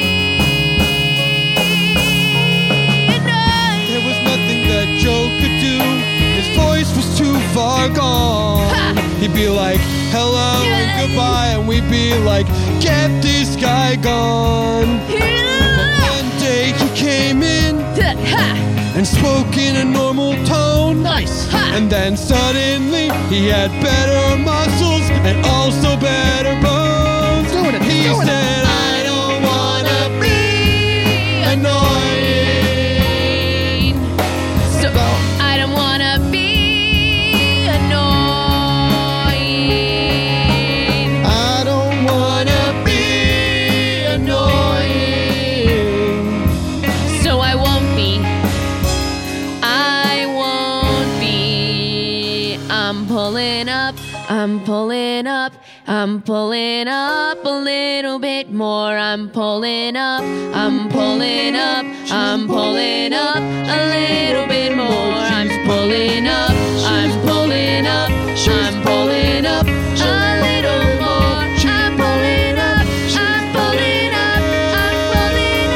Speaker 6: annoying.
Speaker 7: There was nothing that Joe could do. His voice was too far gone.
Speaker 6: Ha!
Speaker 7: He'd be like, hello and goodbye, and we'd be like, get this guy gone. One day he came in
Speaker 6: Ha!
Speaker 7: and spoke in a normal tone.
Speaker 8: Nice.
Speaker 6: Ha!
Speaker 7: And then suddenly he had better muscles and also better bones.
Speaker 8: Doing it,
Speaker 7: He
Speaker 8: doing it.
Speaker 7: said, I don't wanna be annoying.
Speaker 6: So I don't wanna be annoying.
Speaker 8: I don't wanna
Speaker 7: Be annoying.
Speaker 6: So I won't be. I won't be. I'm pulling up. I'm pulling up. I'm pulling up a little bit more. I'm pulling up. I'm pulling up. I'm pulling up a little bit more. I'm pulling up. I'm pulling up. I'm pulling up a little more. I'm pulling up. I'm pulling up. I'm pulling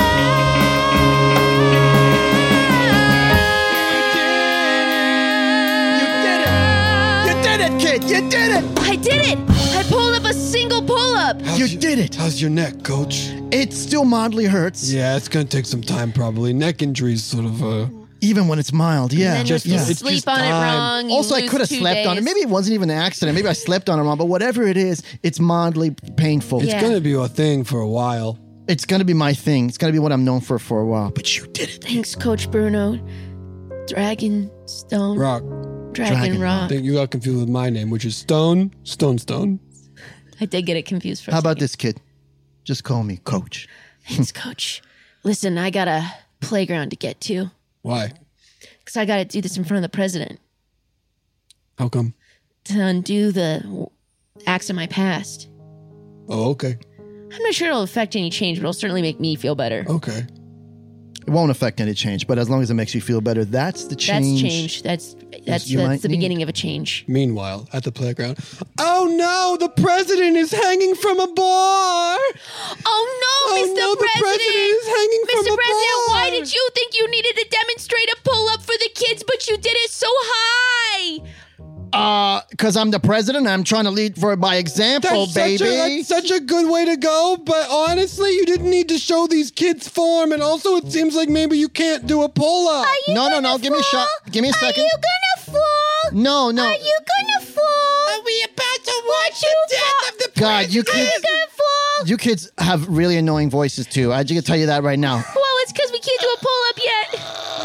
Speaker 6: up.
Speaker 8: You did it, kid. You did it.
Speaker 6: I did it! I pulled up a single pull-up.
Speaker 7: How's
Speaker 8: You
Speaker 7: your-
Speaker 8: did it.
Speaker 7: How's your neck, coach?
Speaker 8: It still mildly hurts,
Speaker 7: Yeah, it's gonna take some time probably. Neck injuries sort of uh
Speaker 8: even when it's mild. Yeah.
Speaker 6: And then
Speaker 7: just-
Speaker 6: if you
Speaker 8: yeah.
Speaker 7: it's
Speaker 6: sleep
Speaker 7: just
Speaker 6: on it
Speaker 7: time.
Speaker 6: wrong. You
Speaker 8: Also, I
Speaker 6: lose
Speaker 8: could have
Speaker 6: two
Speaker 8: slept on it.
Speaker 6: days.
Speaker 8: Maybe it wasn't even an accident. Maybe I slept on it wrong. But whatever it is, it's mildly painful.
Speaker 7: it's
Speaker 6: Yeah.
Speaker 7: gonna be a thing for a while.
Speaker 8: It's going to be my thing. It's going to be what I'm known for for a while. But you did it.
Speaker 6: Thanks, Coach Bruno. Dragon Stone.
Speaker 7: Rock.
Speaker 6: Dragon,
Speaker 8: Dragon.
Speaker 7: I
Speaker 6: Rock.
Speaker 7: think you got confused with my name, which is Stone, Stone Stone.
Speaker 6: I did get it confused for a
Speaker 8: How about
Speaker 6: second.
Speaker 8: this, kid? Just call me Coach.
Speaker 6: Thanks, Coach. Listen, I got a playground to get to.
Speaker 7: Why?
Speaker 6: Because I got to do this in front of the president
Speaker 7: How come?
Speaker 6: to undo the acts of my past.
Speaker 7: Oh, okay.
Speaker 6: I'm not sure it'll affect any change, but it'll certainly make me feel better.
Speaker 7: Okay.
Speaker 8: It won't affect any change, but as long as it makes you feel better, that's the change.
Speaker 6: That's change. That's that's,
Speaker 8: you
Speaker 6: that's
Speaker 8: might
Speaker 6: the
Speaker 8: need.
Speaker 6: beginning of a change.
Speaker 7: Meanwhile, at the playground, oh no, the president is hanging from a bar.
Speaker 6: Oh no,
Speaker 7: Oh,
Speaker 6: Mister
Speaker 7: no, the
Speaker 6: President!
Speaker 7: president is hanging from
Speaker 6: Mister
Speaker 7: a
Speaker 6: President,
Speaker 7: bar.
Speaker 6: why did you think you needed to demonstrate a pull-up for the kids, but you did it so high?
Speaker 8: Uh, because I'm the president, I'm trying to lead for by example,
Speaker 7: That's
Speaker 8: baby.
Speaker 7: such, a, that's such a good way to go, but honestly, you didn't need to show these kids form, and also it seems like maybe you can't do a pull-up.
Speaker 8: no, no, no, give me a shot. Give me a second.
Speaker 6: gonna fall?
Speaker 8: No, no.
Speaker 6: gonna fall? Are we about to watch the death of the
Speaker 8: God, you kids,
Speaker 6: fall?
Speaker 8: you kids have really annoying voices too. I just tell you that right now.
Speaker 6: Well, it's because we can't do a pull-up yet.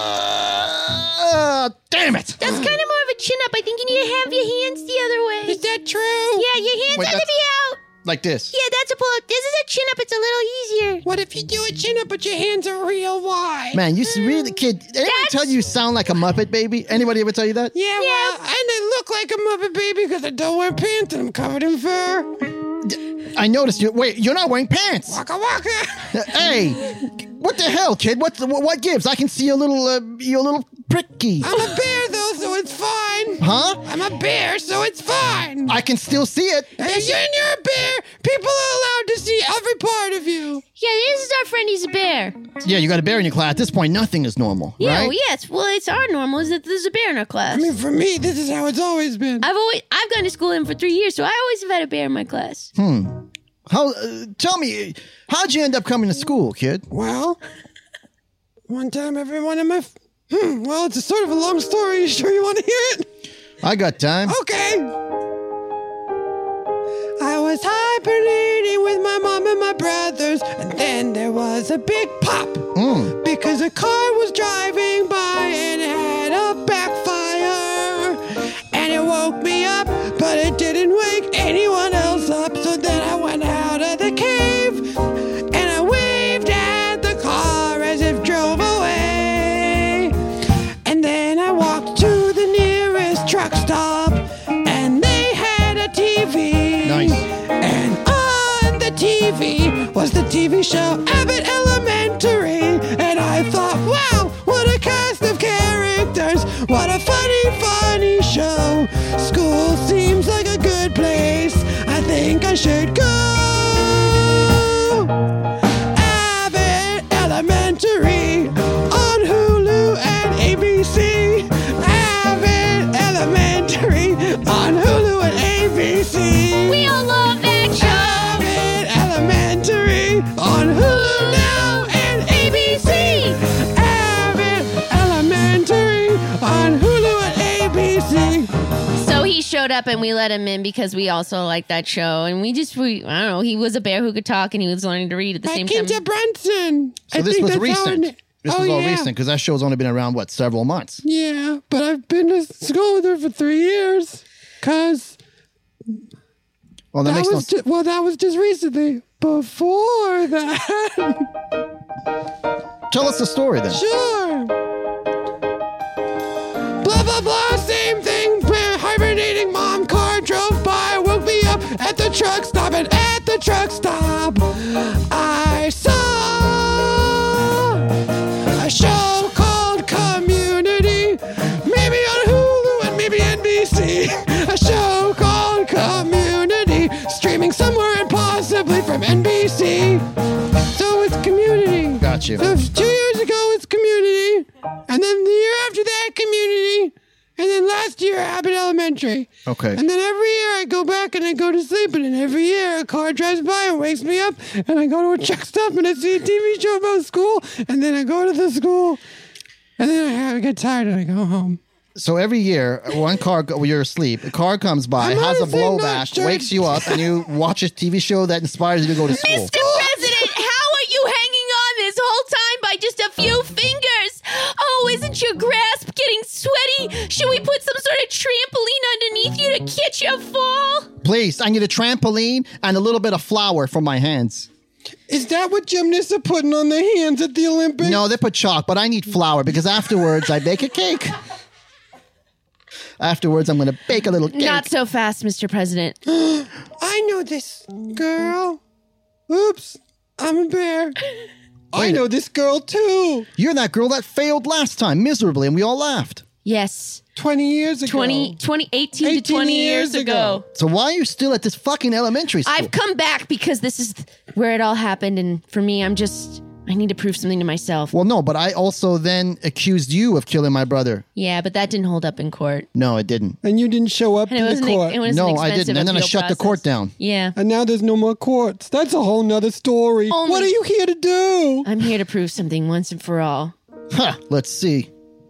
Speaker 8: Uh, damn it.
Speaker 6: That's kind of more of a chin-up. I think you need to have your hands the other way. Is that true? Yeah, your hands
Speaker 8: Wait,
Speaker 6: have to
Speaker 8: that's-
Speaker 6: be out.
Speaker 8: Like this.
Speaker 6: Yeah, that's a pull-up. This is a chin-up. It's a little easier.
Speaker 7: What if you do a chin-up, but your hands are real wide?
Speaker 8: Man, you really, kid, anybody
Speaker 6: That's-
Speaker 8: tell you you sound like a Muppet baby? Anybody ever tell you that?
Speaker 7: Yeah, well, and I look like a Muppet baby because I don't wear pants and I'm covered in fur.
Speaker 8: I noticed you. Wait, you're not wearing pants.
Speaker 7: Waka waka.
Speaker 8: Hey, what the hell, kid? What what, what gives? I can see a little, uh, you're a little pricky.
Speaker 7: I'm a bear, though, so it's fine.
Speaker 8: Huh?
Speaker 7: I'm a bear, so it's fine.
Speaker 8: I can still see it.
Speaker 7: Hey, and you're a bear. People are allowed to see every part of you.
Speaker 6: Yeah, this is our friend. He's a bear.
Speaker 8: Yeah, you got a bear in your class. At this point, nothing is normal,
Speaker 6: Yeah,
Speaker 8: right?
Speaker 6: well, yes. Well, it's our normal is that there's a bear in our class.
Speaker 7: I mean, for me, this is how it's always been.
Speaker 6: I've always I've gone to school with him for three years, so I always have had a bear in my class.
Speaker 8: Hmm. How? Uh, tell me, how'd you end up coming to school, kid?
Speaker 7: Well, one time everyone in my... F- hmm, well, it's a sort of a long story. You sure you want to hear it?
Speaker 8: I got time.
Speaker 7: Okay. I was hibernating with my mom and my brothers, and then there was a big pop.
Speaker 8: Mm.
Speaker 7: Because a car was driving by and it had a backfire. And it woke me up, but it didn't wake anyone else up. So then I went out of the cave and I waved at the car as if drove away. And then I walked to the nearest truck stop and they had a T V.
Speaker 8: Nice.
Speaker 7: And on the T V was the T V show Abbott Elementary. And I thought, wow, what a cast of characters. What a funny, funny show. School seems like a good place. I think I should go. Abbott Elementary on Hulu and A B C. Abbott Elementary on Hulu and A B C.
Speaker 6: We all love that show.
Speaker 7: Abbott Elementary on Hulu now and A B C. Abbott Elementary on Hulu and A B C.
Speaker 6: So he showed up and we let him in because we also liked that show. And we just, we, I don't know, he was a bear who could talk and he was learning to read at the same time.
Speaker 7: Kinta Brunson.
Speaker 8: So
Speaker 7: I
Speaker 8: this
Speaker 7: think
Speaker 8: was
Speaker 7: that's how
Speaker 8: recent.
Speaker 7: it-
Speaker 8: This
Speaker 7: oh,
Speaker 8: was all
Speaker 7: yeah.
Speaker 8: recent because that show's only been around, what, several months?
Speaker 7: Yeah, but I've been to school with her for three years. Cause
Speaker 8: Well, that,
Speaker 7: that
Speaker 8: makes no
Speaker 7: was
Speaker 8: sense.
Speaker 7: ju- well, that was just recently. Before that,
Speaker 8: Tell us the story then.
Speaker 7: sure. Blah blah blah. Same thing. Hibernating mom car drove by, woke me up at the truck stop, and at the truck stop, I saw a show called Community, maybe on Hulu and maybe N B C. A show called Community, streaming somewhere and possibly from N B C. So it's Community.
Speaker 8: Got you.
Speaker 7: So two years ago it's Community, and then the year after that Community, and then last year Abbott Elementary.
Speaker 8: Okay.
Speaker 7: And then every year I go back and I go to sleep, and then every year a car drives by and wakes me up, and I go to a truck stop and I see a T V show about school, and then I go to the school, and then I get tired and I go home.
Speaker 8: So every year, one car, when you're asleep, a car comes by,
Speaker 7: I'm
Speaker 8: has a
Speaker 7: honestly
Speaker 8: blow
Speaker 7: not
Speaker 8: bash,
Speaker 7: sure.
Speaker 8: wakes you up, and you watch a T V show that inspires you to go to school.
Speaker 6: Mister President, how are you hanging on this whole time by just a few fingers? Oh, isn't your grasp getting sweaty? Should we put some sort of trampoline underneath you to catch you a fall?
Speaker 8: Please, I need a trampoline and a little bit of flour for my hands.
Speaker 7: Is that what gymnasts are putting on their hands at the Olympics?
Speaker 8: No, they put chalk, but I need flour because afterwards I bake a cake. Afterwards, I'm going to bake a little cake.
Speaker 6: Not so fast, Mister President.
Speaker 7: I know this girl. Oops, I'm a bear. I know this girl too.
Speaker 8: You're that girl that failed last time miserably, and we all laughed.
Speaker 6: Yes.
Speaker 7: twenty years ago.
Speaker 6: twenty, twenty, eighteen to twenty years,
Speaker 7: years ago.
Speaker 6: ago.
Speaker 8: So why are you still at this fucking elementary school?
Speaker 6: I've come back because this is where it all happened. And for me, I'm just, I need to prove something to myself.
Speaker 8: Well, no, but I also then accused you of killing my brother.
Speaker 6: Yeah, but that didn't hold up in court.
Speaker 8: No, it didn't.
Speaker 7: And you didn't show up
Speaker 6: And it
Speaker 7: to the
Speaker 6: wasn't,
Speaker 7: court.
Speaker 6: it wasn't
Speaker 8: No,
Speaker 6: an
Speaker 8: I
Speaker 6: expensive
Speaker 8: didn't. And then I
Speaker 6: appeal
Speaker 8: shut the court
Speaker 6: process.
Speaker 8: down.
Speaker 6: Yeah.
Speaker 7: And now there's no more courts. That's a whole nother story.
Speaker 6: Only-
Speaker 7: What are you here to do?
Speaker 6: I'm here to prove something once and for all.
Speaker 8: Huh, let's see.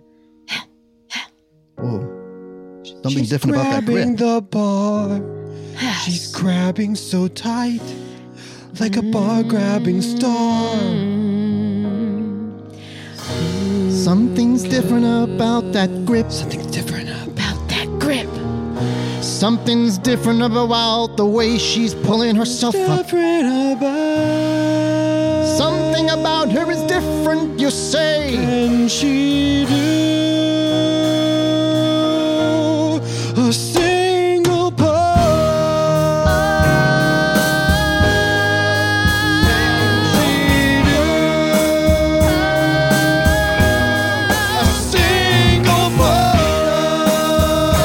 Speaker 8: Whoa. Something
Speaker 7: She's
Speaker 8: different about that
Speaker 7: grabbing
Speaker 8: grip.
Speaker 7: the bar. She's grabbing so tight, like a bar grabbing star.
Speaker 8: Something's different about that grip.
Speaker 7: Something's different about
Speaker 6: About that grip.
Speaker 8: Something's different about the way she's pulling herself up.
Speaker 7: different about.
Speaker 8: Something about her is different, you say.
Speaker 7: Can she do a single part? Can she do a single part?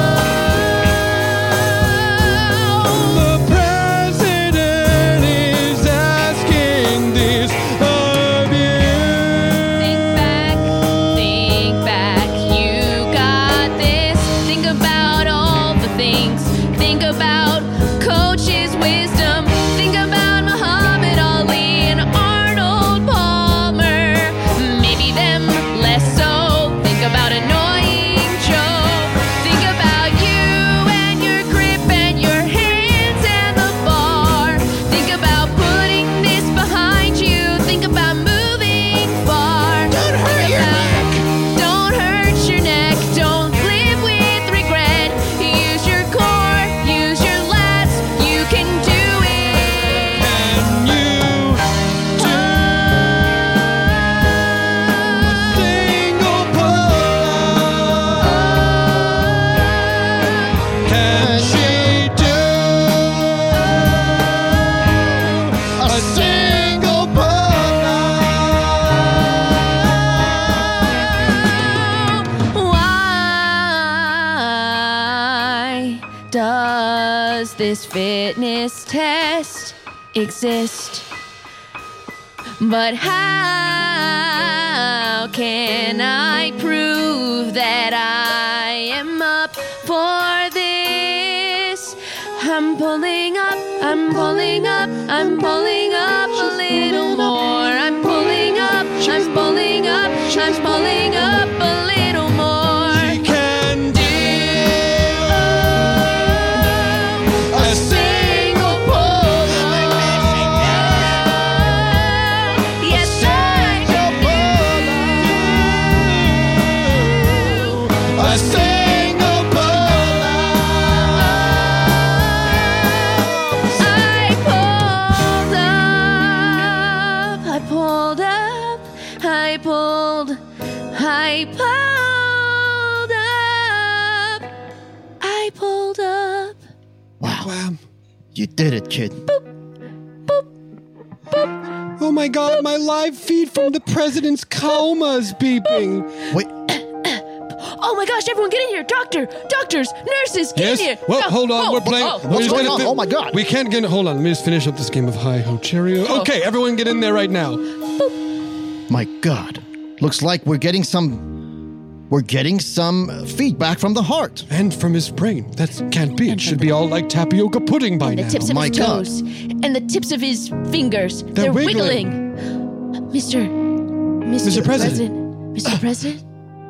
Speaker 7: The president is asking this of you.
Speaker 6: Think back, think back, you got this. Think about all the things. Think about Coach's wisdom. Think about Muhammad Ali and Arnold Palmer. Maybe them less so. Think about annoying Joe. Think about you and your grip and your hands and the bar. Think about putting this behind you. Think about moving far. Don't hurt your neck. Don't hurt your neck. Don't live with regret. Use your core. Use your lats. You can do it.
Speaker 7: Can you do a single pull-up? Can she do a single pull-up?
Speaker 6: Why does this fitness test exist? But how can I prove that I am up for this? I'm pulling up, I'm pulling up, I'm pulling up a little more. I'm pulling up, I'm pulling up, I'm pulling up a little more.
Speaker 7: She can do a single pull-up.
Speaker 6: Yes, I can do.
Speaker 7: A single pull-up.
Speaker 6: I pulled up, I pulled up, I pulled, I pulled up, I pulled up.
Speaker 7: Wow.
Speaker 8: You did it, kid.
Speaker 7: Oh my God, my live feed from the president's coma is beeping.
Speaker 8: Wait,
Speaker 6: Oh my gosh, everyone get in here. Doctor, doctors, nurses, get in here.
Speaker 7: Well,
Speaker 6: No.
Speaker 7: hold on.
Speaker 6: Oh,
Speaker 7: We're playing.
Speaker 6: oh,
Speaker 7: we're
Speaker 8: what's
Speaker 7: just
Speaker 8: going
Speaker 7: gonna
Speaker 8: on?
Speaker 7: fi-
Speaker 8: Oh my God.
Speaker 7: We can't get. Hold on. Let me just finish up this game of Hi Ho Cheerio.
Speaker 6: Oh.
Speaker 7: Okay, everyone get in there right now.
Speaker 8: my God. Looks like we're getting some... We're getting some feedback from the heart.
Speaker 7: And from his brain. That can't be. It should be all like tapioca pudding by
Speaker 6: The
Speaker 7: now.
Speaker 6: tips of
Speaker 8: my
Speaker 6: his
Speaker 8: God.
Speaker 6: toes and the tips of his fingers. They're,
Speaker 7: wiggling.
Speaker 6: wiggling. Mister Mister
Speaker 7: Mister President.
Speaker 6: President. Mister President.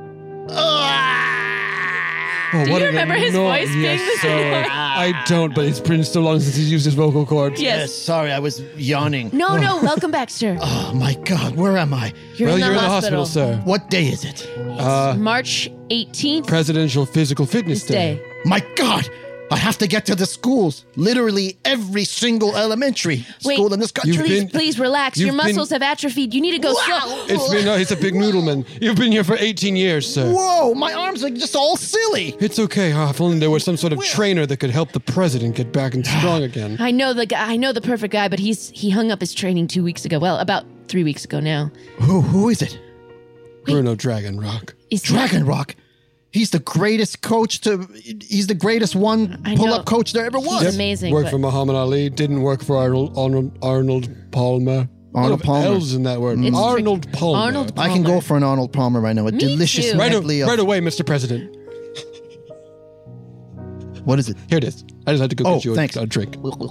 Speaker 7: Oh,
Speaker 6: Do
Speaker 7: what
Speaker 6: you
Speaker 7: an
Speaker 6: remember his
Speaker 7: anno-
Speaker 6: voice being
Speaker 7: yes,
Speaker 6: this
Speaker 7: sir.
Speaker 6: annoying?
Speaker 7: I don't, but it's been so long since he's used his vocal cords.
Speaker 6: Yes.
Speaker 8: sorry, I was yawning.
Speaker 6: No, no. Welcome back, sir.
Speaker 8: Oh my God, where am I?
Speaker 6: You're
Speaker 7: well,
Speaker 6: in the
Speaker 7: you're in the
Speaker 6: hospital.
Speaker 7: hospital, sir.
Speaker 8: What day is it?
Speaker 7: Uh,
Speaker 6: March eighteenth.
Speaker 7: Presidential Physical Fitness
Speaker 6: This day.
Speaker 8: My God, I have to get to the schools. Literally every single elementary
Speaker 6: Wait.
Speaker 8: school in this country.
Speaker 7: You've
Speaker 6: Please,
Speaker 7: been-
Speaker 6: please relax. Your
Speaker 7: you've been-
Speaker 6: muscles have atrophied. You need to go slow.
Speaker 7: It's been, no, he's a big noodleman. You've been here for eighteen years, sir.
Speaker 8: Whoa, my arms are just all silly.
Speaker 7: It's okay. Oh, if only there was some sort of trainer that could help the president get back and strong again.
Speaker 6: I know the guy. I know the perfect guy, but he's he hung up his training two weeks ago. Well, about three weeks ago now.
Speaker 8: Who, who is it?
Speaker 7: Bruno Dragon Rock.
Speaker 6: Is
Speaker 8: Dragon Rock. He's the greatest coach to. He's the greatest one
Speaker 6: I know.
Speaker 8: pull-up coach there ever was.
Speaker 6: He's amazing.
Speaker 7: Worked
Speaker 6: but-
Speaker 7: for Muhammad Ali. Didn't work for Arnold Arnold, Arnold Palmer.
Speaker 8: Arnold
Speaker 7: A lot of
Speaker 8: Palmer.
Speaker 7: L's in that word.
Speaker 6: It's
Speaker 7: Arnold
Speaker 6: tricky.
Speaker 7: Palmer.
Speaker 6: Arnold
Speaker 8: I can go
Speaker 6: Palmer.
Speaker 8: for an Arnold Palmer right now. A
Speaker 6: Me
Speaker 8: delicious
Speaker 6: too.
Speaker 7: Right, o-
Speaker 8: medley of.
Speaker 7: right away, Mister President.
Speaker 8: What is it?
Speaker 7: Here it is. I just had to go
Speaker 8: Oh,
Speaker 7: get you a,
Speaker 8: thanks.
Speaker 7: a drink.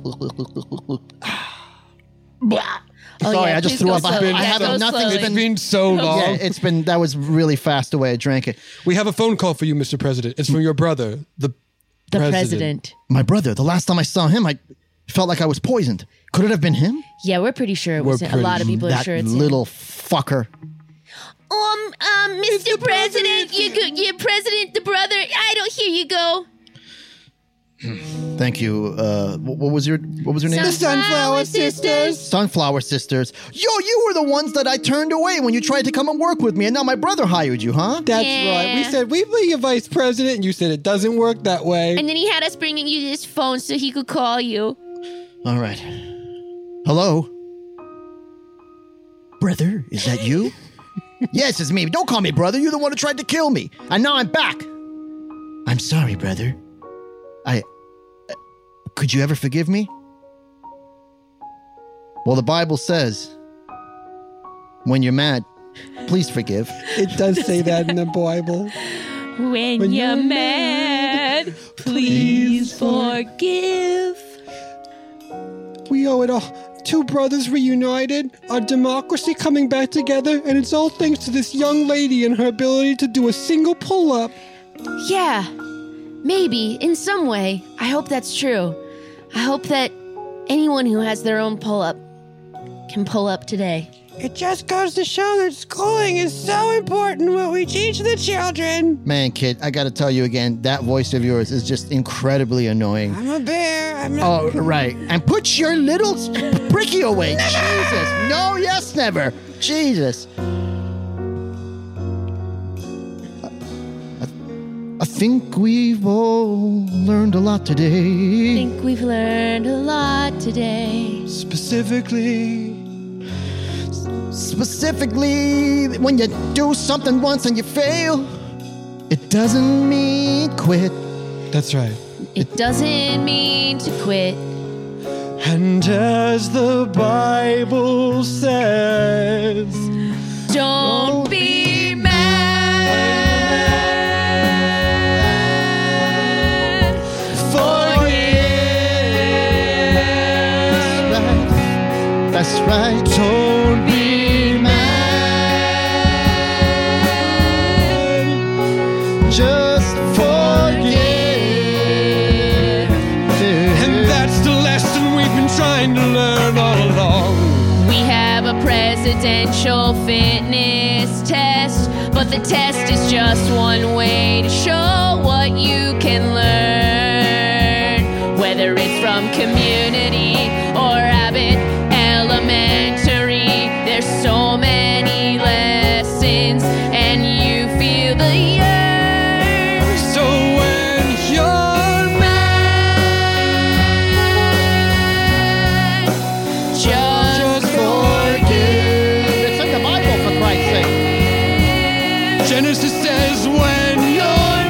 Speaker 6: Oh,
Speaker 8: Sorry,
Speaker 6: yeah,
Speaker 8: I just
Speaker 6: please
Speaker 8: threw
Speaker 6: go
Speaker 8: up. I,
Speaker 6: slowly.
Speaker 8: I
Speaker 6: Yeah,
Speaker 8: have
Speaker 6: go
Speaker 8: nothing's
Speaker 6: slowly.
Speaker 7: It's been so long.
Speaker 8: Yeah, it's been. That was really fast the way I drank it.
Speaker 7: We have a phone call for you, Mister President. It's from your brother, the,
Speaker 6: The
Speaker 7: president.
Speaker 6: president.
Speaker 8: My brother. The last time I saw him, I felt like I was poisoned. Could it have been him?
Speaker 6: Yeah, we're pretty sure it
Speaker 7: We're
Speaker 6: was him. A
Speaker 7: pretty-
Speaker 6: lot of people are
Speaker 8: That
Speaker 6: sure it's
Speaker 8: little
Speaker 6: him.
Speaker 8: fucker.
Speaker 6: Um, um, Mister President, you go, you President, the brother. I don't hear you go.
Speaker 8: Thank you. Uh, wh- what was your What was your name?
Speaker 6: Sunflower Sisters.
Speaker 8: Sunflower Sisters. Yo, you were the ones that I turned away when you tried to come and work with me, and now my brother hired you, huh?
Speaker 7: That's
Speaker 6: Yeah.
Speaker 7: right. We said, we be your vice president, and you said it doesn't work that way.
Speaker 6: And then he had us bringing you this phone so he could call you.
Speaker 8: All right. Hello? Brother, is that you? Yes, it's me. Don't call me brother. You're the one who tried to kill me. And now I'm back. I'm sorry, brother. I... uh, Could you ever forgive me? Well, the Bible says, when you're mad, please forgive.
Speaker 7: It does say that in the Bible.
Speaker 6: When,
Speaker 7: When
Speaker 6: you're
Speaker 7: you're
Speaker 6: mad, please forgive.
Speaker 7: We owe it all. Two brothers reunited, our democracy coming back together, and it's all thanks to this young lady and her ability to do a single pull-up.
Speaker 6: Yeah, maybe, in some way. I hope that's true. I hope that anyone who has their own pull-up can pull up today.
Speaker 7: It just goes to show that schooling is so important, what we teach the children.
Speaker 8: Man, kid, I gotta tell you again, that voice of yours is just incredibly annoying.
Speaker 7: I'm a bear. I'm
Speaker 8: Oh, right. And put your little pricky away. Jesus. No, yes, never. Jesus. I, I think we've all learned a lot
Speaker 6: I
Speaker 8: today.
Speaker 6: think we've learned a lot today.
Speaker 7: Specifically,
Speaker 8: Specifically, when you do something once and you fail, it doesn't mean quit.
Speaker 7: that's right.
Speaker 6: It doesn't mean to quit.
Speaker 7: And as the Bible says,
Speaker 6: Don't be mad.
Speaker 8: Forgive. That's right.
Speaker 7: don't be
Speaker 8: Just forgive.
Speaker 7: And that's the lesson we've been trying to learn all along.
Speaker 6: We have a presidential fitness test, but the test is just one way to show what you can learn. Whether it's from community or Abbott Elementary, there's so many lessons, and you feel the urge.
Speaker 7: So when you're
Speaker 6: mad, just
Speaker 8: Forgive. It's in the Bible, for Christ's sake.
Speaker 7: Genesis says when you're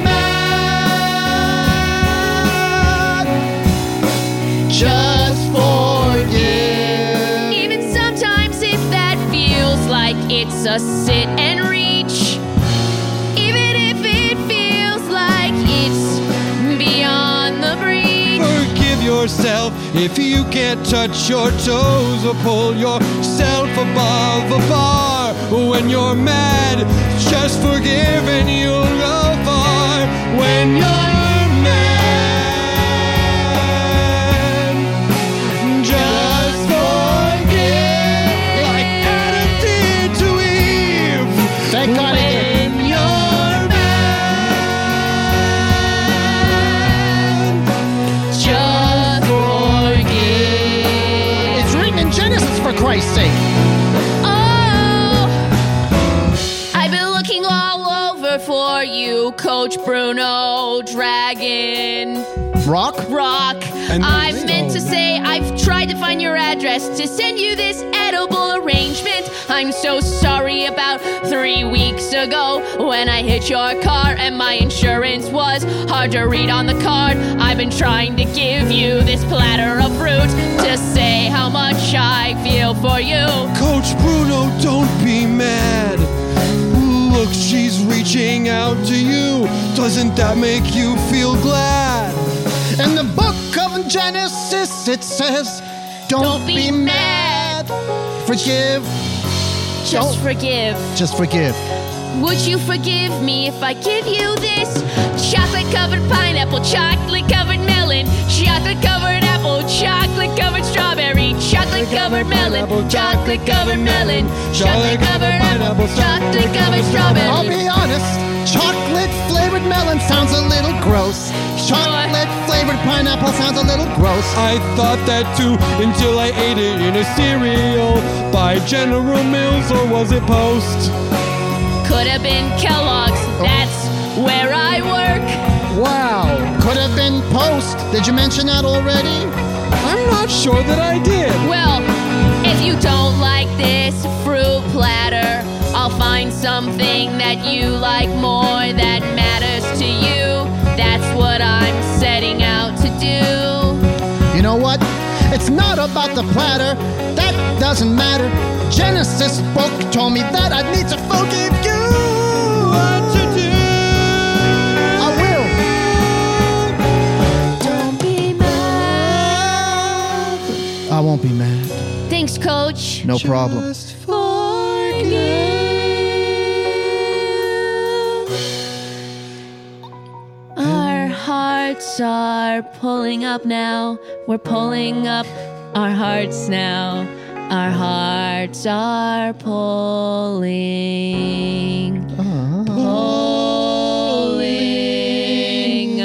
Speaker 8: mad, just forgive.
Speaker 6: Even sometimes if that feels like it's a sit and reach, even if it feels like it's beyond the breach,
Speaker 7: forgive yourself if you can't touch your toes or pull yourself above a bar. When you're mad, just forgive and you'll go far. When you're mad, just forgive like Adam did to Eve.
Speaker 8: Thank God it did.
Speaker 6: when you're mad, Coach Bruno, Dragon,
Speaker 8: Rock?
Speaker 6: Rock.
Speaker 7: And
Speaker 6: I
Speaker 7: there's-
Speaker 6: meant to
Speaker 7: oh.
Speaker 6: say I've tried to find your address to send you this edible arrangement. I'm so sorry about three weeks ago when I hit your car and my insurance was hard to read on the card. I've been trying to give you this platter of fruit to say how much I feel for you.
Speaker 7: Coach Bruno, don't be mad. Look, she's reaching out to you. Doesn't that make you feel glad?
Speaker 8: In the book of Genesis, it says, Don't,
Speaker 6: Don't be mad.
Speaker 8: Forgive.
Speaker 6: Just
Speaker 8: Don't-
Speaker 6: forgive.
Speaker 8: Just forgive.
Speaker 6: Would you forgive me if I give you this chocolate-covered pineapple, chocolate-covered melon, chocolate-covered apple, chocolate-covered strawberry, chocolate-covered melon, chocolate-covered melon, chocolate-covered apple, chocolate-covered
Speaker 8: I'll
Speaker 6: strawberry?
Speaker 8: be honest, chocolate-flavored melon sounds a little gross. Chocolate-flavored pineapple sounds a little gross.
Speaker 7: I thought that too until I ate it in a cereal by General Mills, or was it Post?
Speaker 6: Could have been Kellogg's. That's where I work.
Speaker 8: Wow. Could have been Post. Did you mention that already?
Speaker 7: I'm not sure that I did.
Speaker 6: Well, if you don't like this fruit platter, I'll find something that you like more that matters to you. That's what I'm setting out to do.
Speaker 8: You know what? It's not about the platter. That doesn't matter. Genesis book told me that I need to forgive you.
Speaker 7: What to do?
Speaker 8: I will.
Speaker 6: Don't be mad.
Speaker 8: I won't be mad.
Speaker 6: Thanks, Coach.
Speaker 8: No problem.
Speaker 7: Just
Speaker 6: Our hearts are pulling up now. We're pulling up our hearts now. Our hearts are pulling. Pulling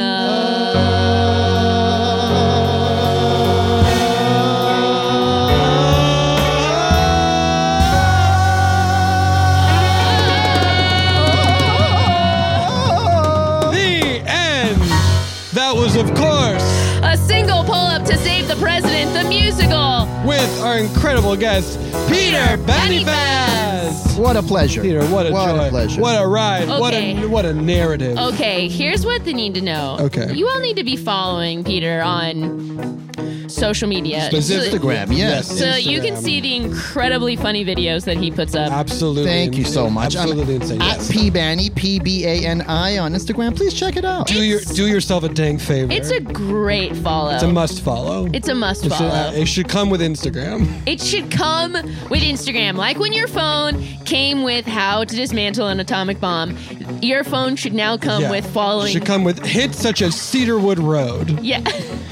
Speaker 7: the end. That was, of course,
Speaker 6: A single pull-up to save the president, the musical.
Speaker 7: with our incredible guest, Peter
Speaker 6: Boniface.
Speaker 7: Boniface.
Speaker 8: What a pleasure.
Speaker 7: Peter, what a
Speaker 8: what
Speaker 7: joy.
Speaker 8: a pleasure.
Speaker 7: What a ride. What
Speaker 6: Okay.
Speaker 7: a what a narrative.
Speaker 6: Okay, here's what they need to know.
Speaker 7: Okay.
Speaker 6: You all need to be following Peter on social media.
Speaker 7: Specific-
Speaker 6: So-
Speaker 8: Instagram, yes.
Speaker 6: So you can
Speaker 7: Instagram.
Speaker 6: see the incredibly funny videos that he puts up.
Speaker 7: Absolutely.
Speaker 8: Thank you so much.
Speaker 7: Absolutely
Speaker 8: I'm
Speaker 7: insane.
Speaker 8: at
Speaker 7: Yes.
Speaker 8: P Bani, P B A N I on Instagram. Please check it out.
Speaker 7: Do your do yourself a dang favor.
Speaker 6: It's a great follow.
Speaker 7: It's a must follow.
Speaker 6: It's a must
Speaker 7: It's a-
Speaker 6: follow.
Speaker 7: it should come with Instagram.
Speaker 6: It should come with Instagram. Like when your phone came with how to dismantle an atomic bomb, your phone should now come
Speaker 7: Yeah.
Speaker 6: with following.
Speaker 7: Should come with hits such as Cedarwood Road.
Speaker 6: yeah.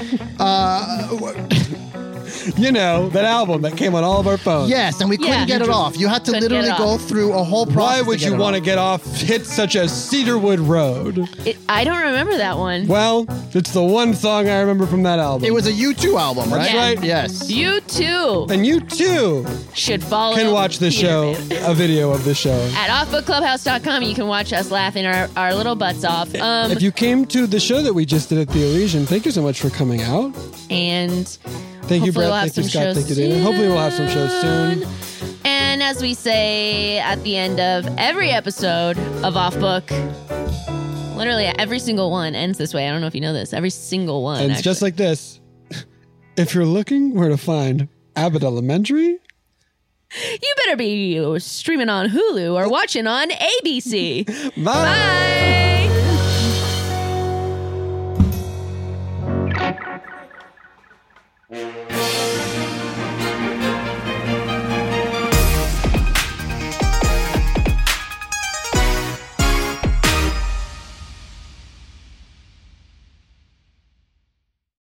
Speaker 7: You know, that album that came on all of our phones.
Speaker 8: Yes, and we couldn't
Speaker 6: Yeah.
Speaker 8: get it off. You had to
Speaker 6: Couldn't get
Speaker 8: literally
Speaker 6: it
Speaker 8: go
Speaker 6: off.
Speaker 8: through a whole process.
Speaker 7: Why would
Speaker 8: to
Speaker 7: you
Speaker 8: get
Speaker 7: want to
Speaker 8: it
Speaker 7: get off hits such as Cedarwood Road?
Speaker 6: It, I don't remember that one.
Speaker 7: Well, it's the one song I remember from that album.
Speaker 8: off? It was a U two album, right?
Speaker 7: That's right.
Speaker 8: Yes.
Speaker 6: You too
Speaker 7: And you too
Speaker 6: should follow.
Speaker 7: can watch the
Speaker 6: Peter
Speaker 7: show,
Speaker 6: Pan.
Speaker 7: a video of the show.
Speaker 6: At off book clubhouse dot com. You can watch us laughing our, our little butts off. Um,
Speaker 7: If you came to the show that we just did at the Elysian, thank you so much for coming out.
Speaker 6: and
Speaker 7: Thank you,
Speaker 6: hopefully
Speaker 7: Brett.
Speaker 6: we'll have
Speaker 7: Thank you,
Speaker 6: some
Speaker 7: Scott.
Speaker 6: shows
Speaker 7: Thank you, Dana. Hopefully we'll have some shows soon.
Speaker 6: And as we say at the end of every episode of Off Book, literally every single one ends this way. I don't know if you know this. Every single one.
Speaker 7: And it's just
Speaker 6: actually.
Speaker 7: like this. If you're looking where to find Abbott Elementary,
Speaker 6: You better be streaming on Hulu or watching on A B C.
Speaker 7: bye.
Speaker 6: Bye.